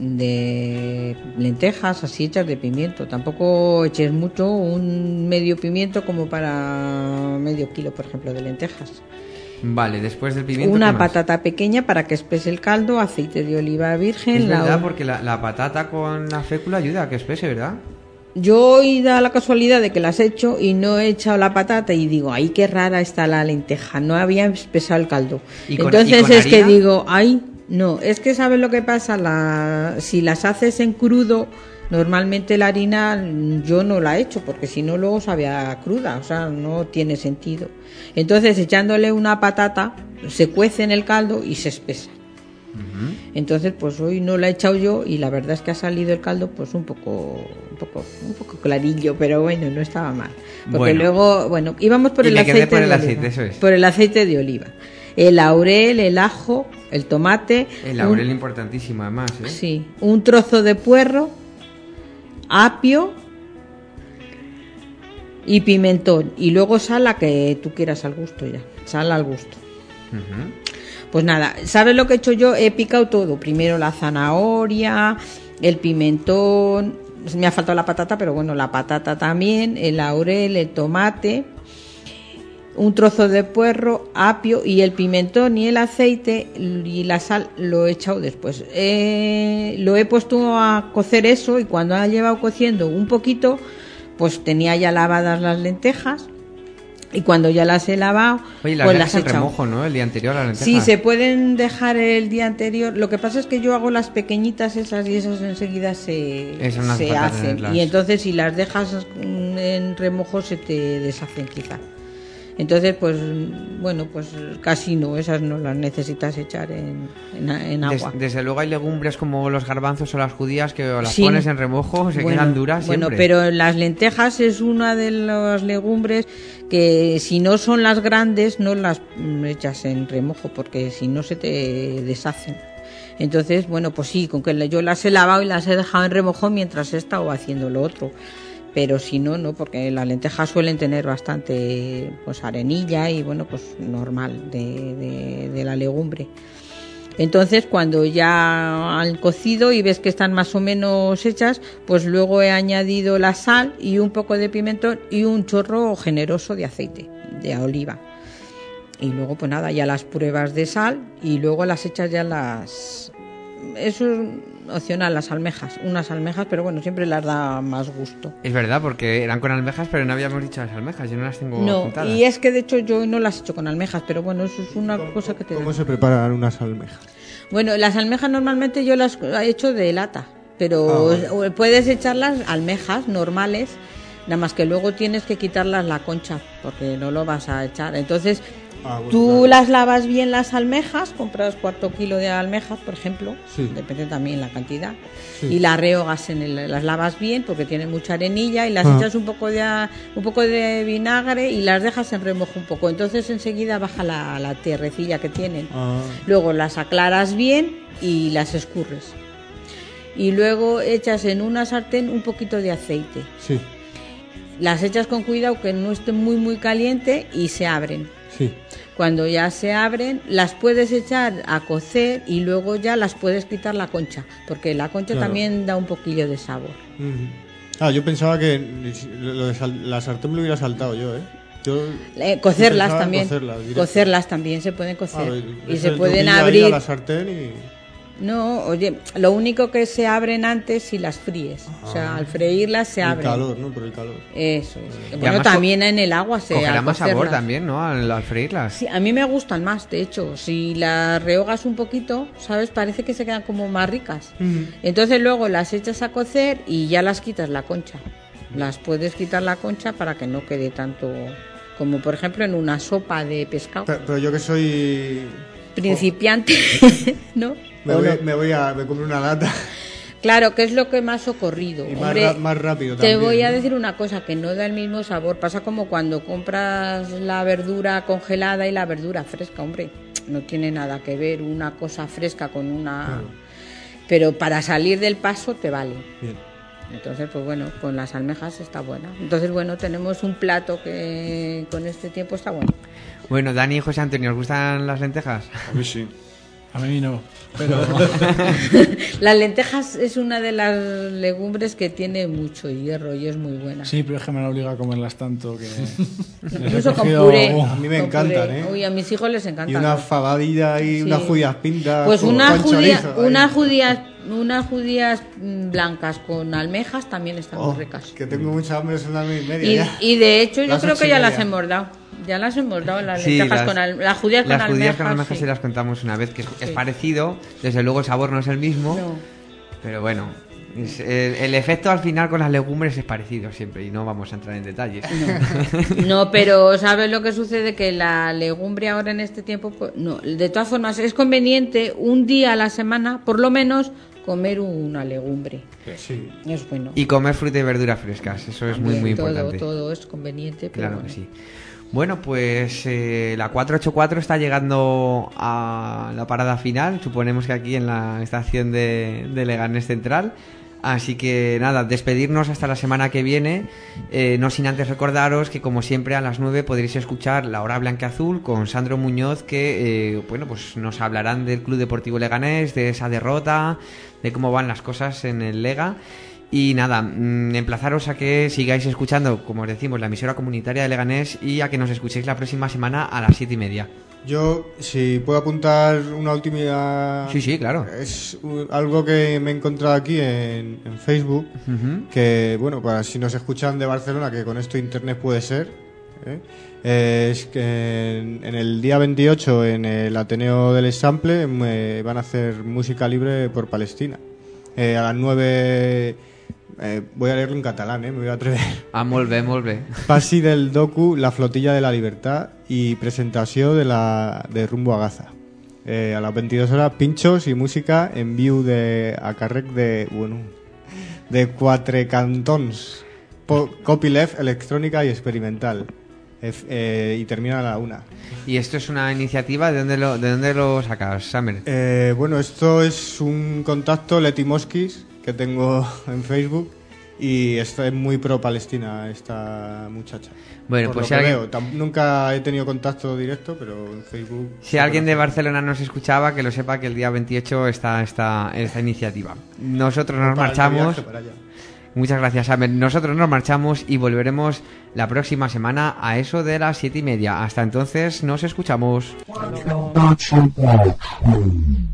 de lentejas, así hechas de pimiento. Tampoco eches mucho, un medio pimiento como para medio kilo, por ejemplo, de lentejas. Vale, después del pimiento... Una ¿qué más? patata pequeña para que espese el caldo, aceite de oliva virgen... Es la... verdad, porque la, la patata con la fécula ayuda a que espese, ¿verdad? Yo hoy da la casualidad de que las he hecho y no he echado la patata y digo, ay, qué rara está la lenteja, no había espesado el caldo. ¿Y con- Entonces y con es que harina? digo, ay, no, es que sabes lo que pasa, la, si las haces en crudo, normalmente la harina yo no la he hecho porque si no luego sabía cruda, o sea, no tiene sentido. Entonces echándole una patata se cuece en el caldo y se espesa. Entonces pues hoy no la he echado yo y la verdad es que ha salido el caldo pues un poco un poco un poco clarillo, pero bueno, no estaba mal, porque Bueno. luego bueno íbamos por Y el me quedé aceite por el de aceite, oliva, eso es. por el aceite de oliva, el laurel, el ajo, el tomate, El laurel un- importantísimo además, ¿eh? sí, un trozo de puerro, apio y pimentón y luego sal a que tú quieras al gusto ya, sal al gusto. Ujú. Pues nada, ¿sabes lo que he hecho yo? He picado todo. Primero la zanahoria, el pimentón, me ha faltado la patata, pero bueno, la patata también, el laurel, el tomate, un trozo de puerro, apio y el pimentón y el aceite y la sal lo he echado después. Eh, lo he puesto a cocer eso y cuando ha llevado cociendo un poquito, pues tenía ya lavadas las lentejas. Y cuando ya las he lavado, Oye, las pues dejas las he en echado. remojo, ¿no? El día anterior las lentejas. Sí, se pueden dejar el día anterior. Lo que pasa es que yo hago las pequeñitas esas y esas enseguida se, Eso no hace se falta hacen. tenerlas. Y entonces si las dejas mm, en remojo se te deshacen quizá. Entonces, pues bueno, pues casi no, esas no las necesitas echar en, en, en Des- agua. desde luego hay legumbres como los garbanzos o las judías que o las Sí. pones en remojo, se Bueno, quedan duras Bueno, siempre. pero las lentejas es una de las legumbres que si no son las grandes no las mm, echas en remojo porque si no se te deshacen. Entonces, bueno, pues sí, con que la- yo las he lavado y las he dejado en remojo mientras he estado haciendo lo otro. Pero si no, no, porque las lentejas suelen tener bastante pues arenilla y bueno, pues normal de, de, de la legumbre. Entonces, cuando ya han cocido y ves que están más o menos hechas, pues luego he añadido la sal y un poco de pimentón y un chorro generoso de aceite de oliva. Y luego, pues nada, ya las pruebas de sal y luego las echas ya las... Eso opcional las almejas, unas almejas, pero bueno, siempre las da más gusto. Es verdad, porque eran con almejas, pero no habíamos dicho las almejas, yo no las tengo No, juntadas. y es que de hecho yo no las he hecho con almejas, pero bueno, eso es una cosa que te ¿Cómo da. se preparan unas almejas? Bueno, las almejas normalmente yo las he hecho de lata, pero Ah, o- puedes echarlas almejas normales, nada más que luego tienes que quitarlas la concha, porque no lo vas a echar. Entonces, Ah, bueno, tú claro. las lavas bien las almejas, compras cuarto kilo de almejas, por ejemplo, Sí. depende también la cantidad, Sí. y las rehogas en el, las lavas bien porque tienen mucha arenilla y las Ah. echas un poco de a- un poco de vinagre y las dejas en remojo un poco. Entonces enseguida baja la, la tierrecilla que tienen. Ah, Luego las aclaras bien y las escurres. Y luego echas en una sartén un poquito de aceite. sí, Las echas con cuidado que no esté muy muy caliente y se abren. sí. Cuando ya se abren, las puedes echar a cocer y luego ya las puedes quitar la concha, porque la concha Claro. también da un poquillo de sabor. Ujú. Ah, yo pensaba que lo de sal- la sartén me lo hubiera saltado yo, ¿eh? Yo, Eh, cocerlas yo pensaba en también. Cocerlas, directo. Cocerlas también se pueden cocer. Ah, y es se el pueden toquillo ahí abrir. a la sartén y... No, oye, lo único que se abren antes si las fríes. O sea, al freírlas se el abren. calor, ¿no? Por el calor. Eso es. Y Bueno, además también en el agua se Cogerá al más sabor cocerlas. también, ¿no? Al, al freírlas. Sí, a mí me gustan más, de hecho. Si las rehogas un poquito, ¿sabes? Parece que se quedan como más ricas. Entonces luego las echas a cocer y ya las quitas la concha. Las puedes quitar la concha para que no quede tanto como, por ejemplo, en una sopa de pescado. Pero, pero yo que soy... Principiante, ¿no? Me ¿O voy, no? me voy a... Me compro una lata. Claro, que es lo que más ocurrido. Y más Hombre, ra- más rápido Te también, voy a ¿no? decir una cosa, que no da el mismo sabor. Pasa como cuando compras la verdura congelada y la verdura fresca, hombre. No tiene nada que ver una cosa fresca con una... Claro. Pero para salir del paso te vale. Bien. Entonces, pues bueno, con las almejas está buena. Entonces, bueno, tenemos un plato que con este tiempo está bueno. Bueno, Dani y José Antonio, ¿os gustan las lentejas? A mí sí. A mí no, pero... Las lentejas es una de las legumbres que tiene mucho hierro y es muy buena. Sí, pero es que me han obligado a comerlas tanto que... les he Incluso con cogido- puré. A mí me Con encantan, puré. ¿eh? Uy, a mis hijos les encantan. Y una fabadilla y Sí. unas judías pintas. Pues con- unas con judías, chorizo, ahí. unas judías, unas judías mm, blancas con almejas también están Oh, muy ricas. que tengo mucha hambre, son las nueve y media Y, ya. y de hecho yo Las creo ocho que y ya media. las hemos dado. Ya las hemos dado las Sí, lentejas las- con al- las judías con Las almejas. judías con almejas sí. sí las contamos una vez, que es, es Sí. parecido. Desde luego el sabor no es el mismo. No. Pero bueno, es- el, el efecto al final con las legumbres es parecido siempre. Y no vamos a entrar en detalles. No, pero ¿sabes lo que sucede? Que la legumbre ahora en este tiempo, pues, no. De todas formas, es conveniente un día a la semana, por lo menos, comer una legumbre. Sí. Es bueno. Y comer fruta y verduras frescas. Eso es muy, muy todo, importante. todo es conveniente, pero Claro bueno. que sí. Bueno, pues eh, la cuatrocientos ochenta y cuatro está llegando a la parada final, suponemos que aquí en la estación de, de Leganés Central. Así que nada, despedirnos hasta la semana que viene, eh, no sin antes recordaros que como siempre a las nueve podréis escuchar La Hora Blanqueazul con Sandro Muñoz, que eh, bueno, pues nos hablarán del Club Deportivo Leganés, de esa derrota, de cómo van las cosas en el Lega. Y nada, mmm, emplazaros a que sigáis escuchando, como os decimos, la emisora comunitaria de Leganés y a que nos escuchéis la próxima semana a las siete y media. Yo, si puedo apuntar una última... Sí, sí, claro. Es uh, algo que me he encontrado aquí en, en Facebook, Uh-huh. que, bueno, para si nos escuchan de Barcelona, que con esto internet puede ser, ¿eh? Eh, es que en, en el día veintiocho en el Ateneo del Example me van a hacer música libre por Palestina. Eh, a las nueve... Eh, voy a leerlo en catalán, eh, me voy a atrever. Ah, molt bé, molt bé. Passi del docu La flotilla de la libertad y presentació de, la, de Rumbo a Gaza. Eh, a las veintidós horas, pinchos y música en viu de, a càrrec de, bueno, de quatre cantons. Po, copyleft, electrónica y experimental. Eh, eh, y termina a la una. ¿Y esto es una iniciativa? ¿De dónde lo, de dónde lo sacas, Samer? Eh, bueno, esto es un contacto, Leti Mosquis, que tengo en Facebook, y esto es muy pro Palestina esta muchacha. Bueno, Por pues lo si que alguien- veo. Tam- nunca he tenido contacto directo, pero en Facebook... Si alguien de Barcelona nos escuchaba, que lo sepa que el día veintiocho está esta, esta iniciativa. Nosotros nos Para el marchamos. viaje para allá. Muchas gracias, Samer. Nosotros nos marchamos y volveremos la próxima semana a eso de las siete y media. Hasta entonces, nos escuchamos. Cuatro, ocho, cuatro.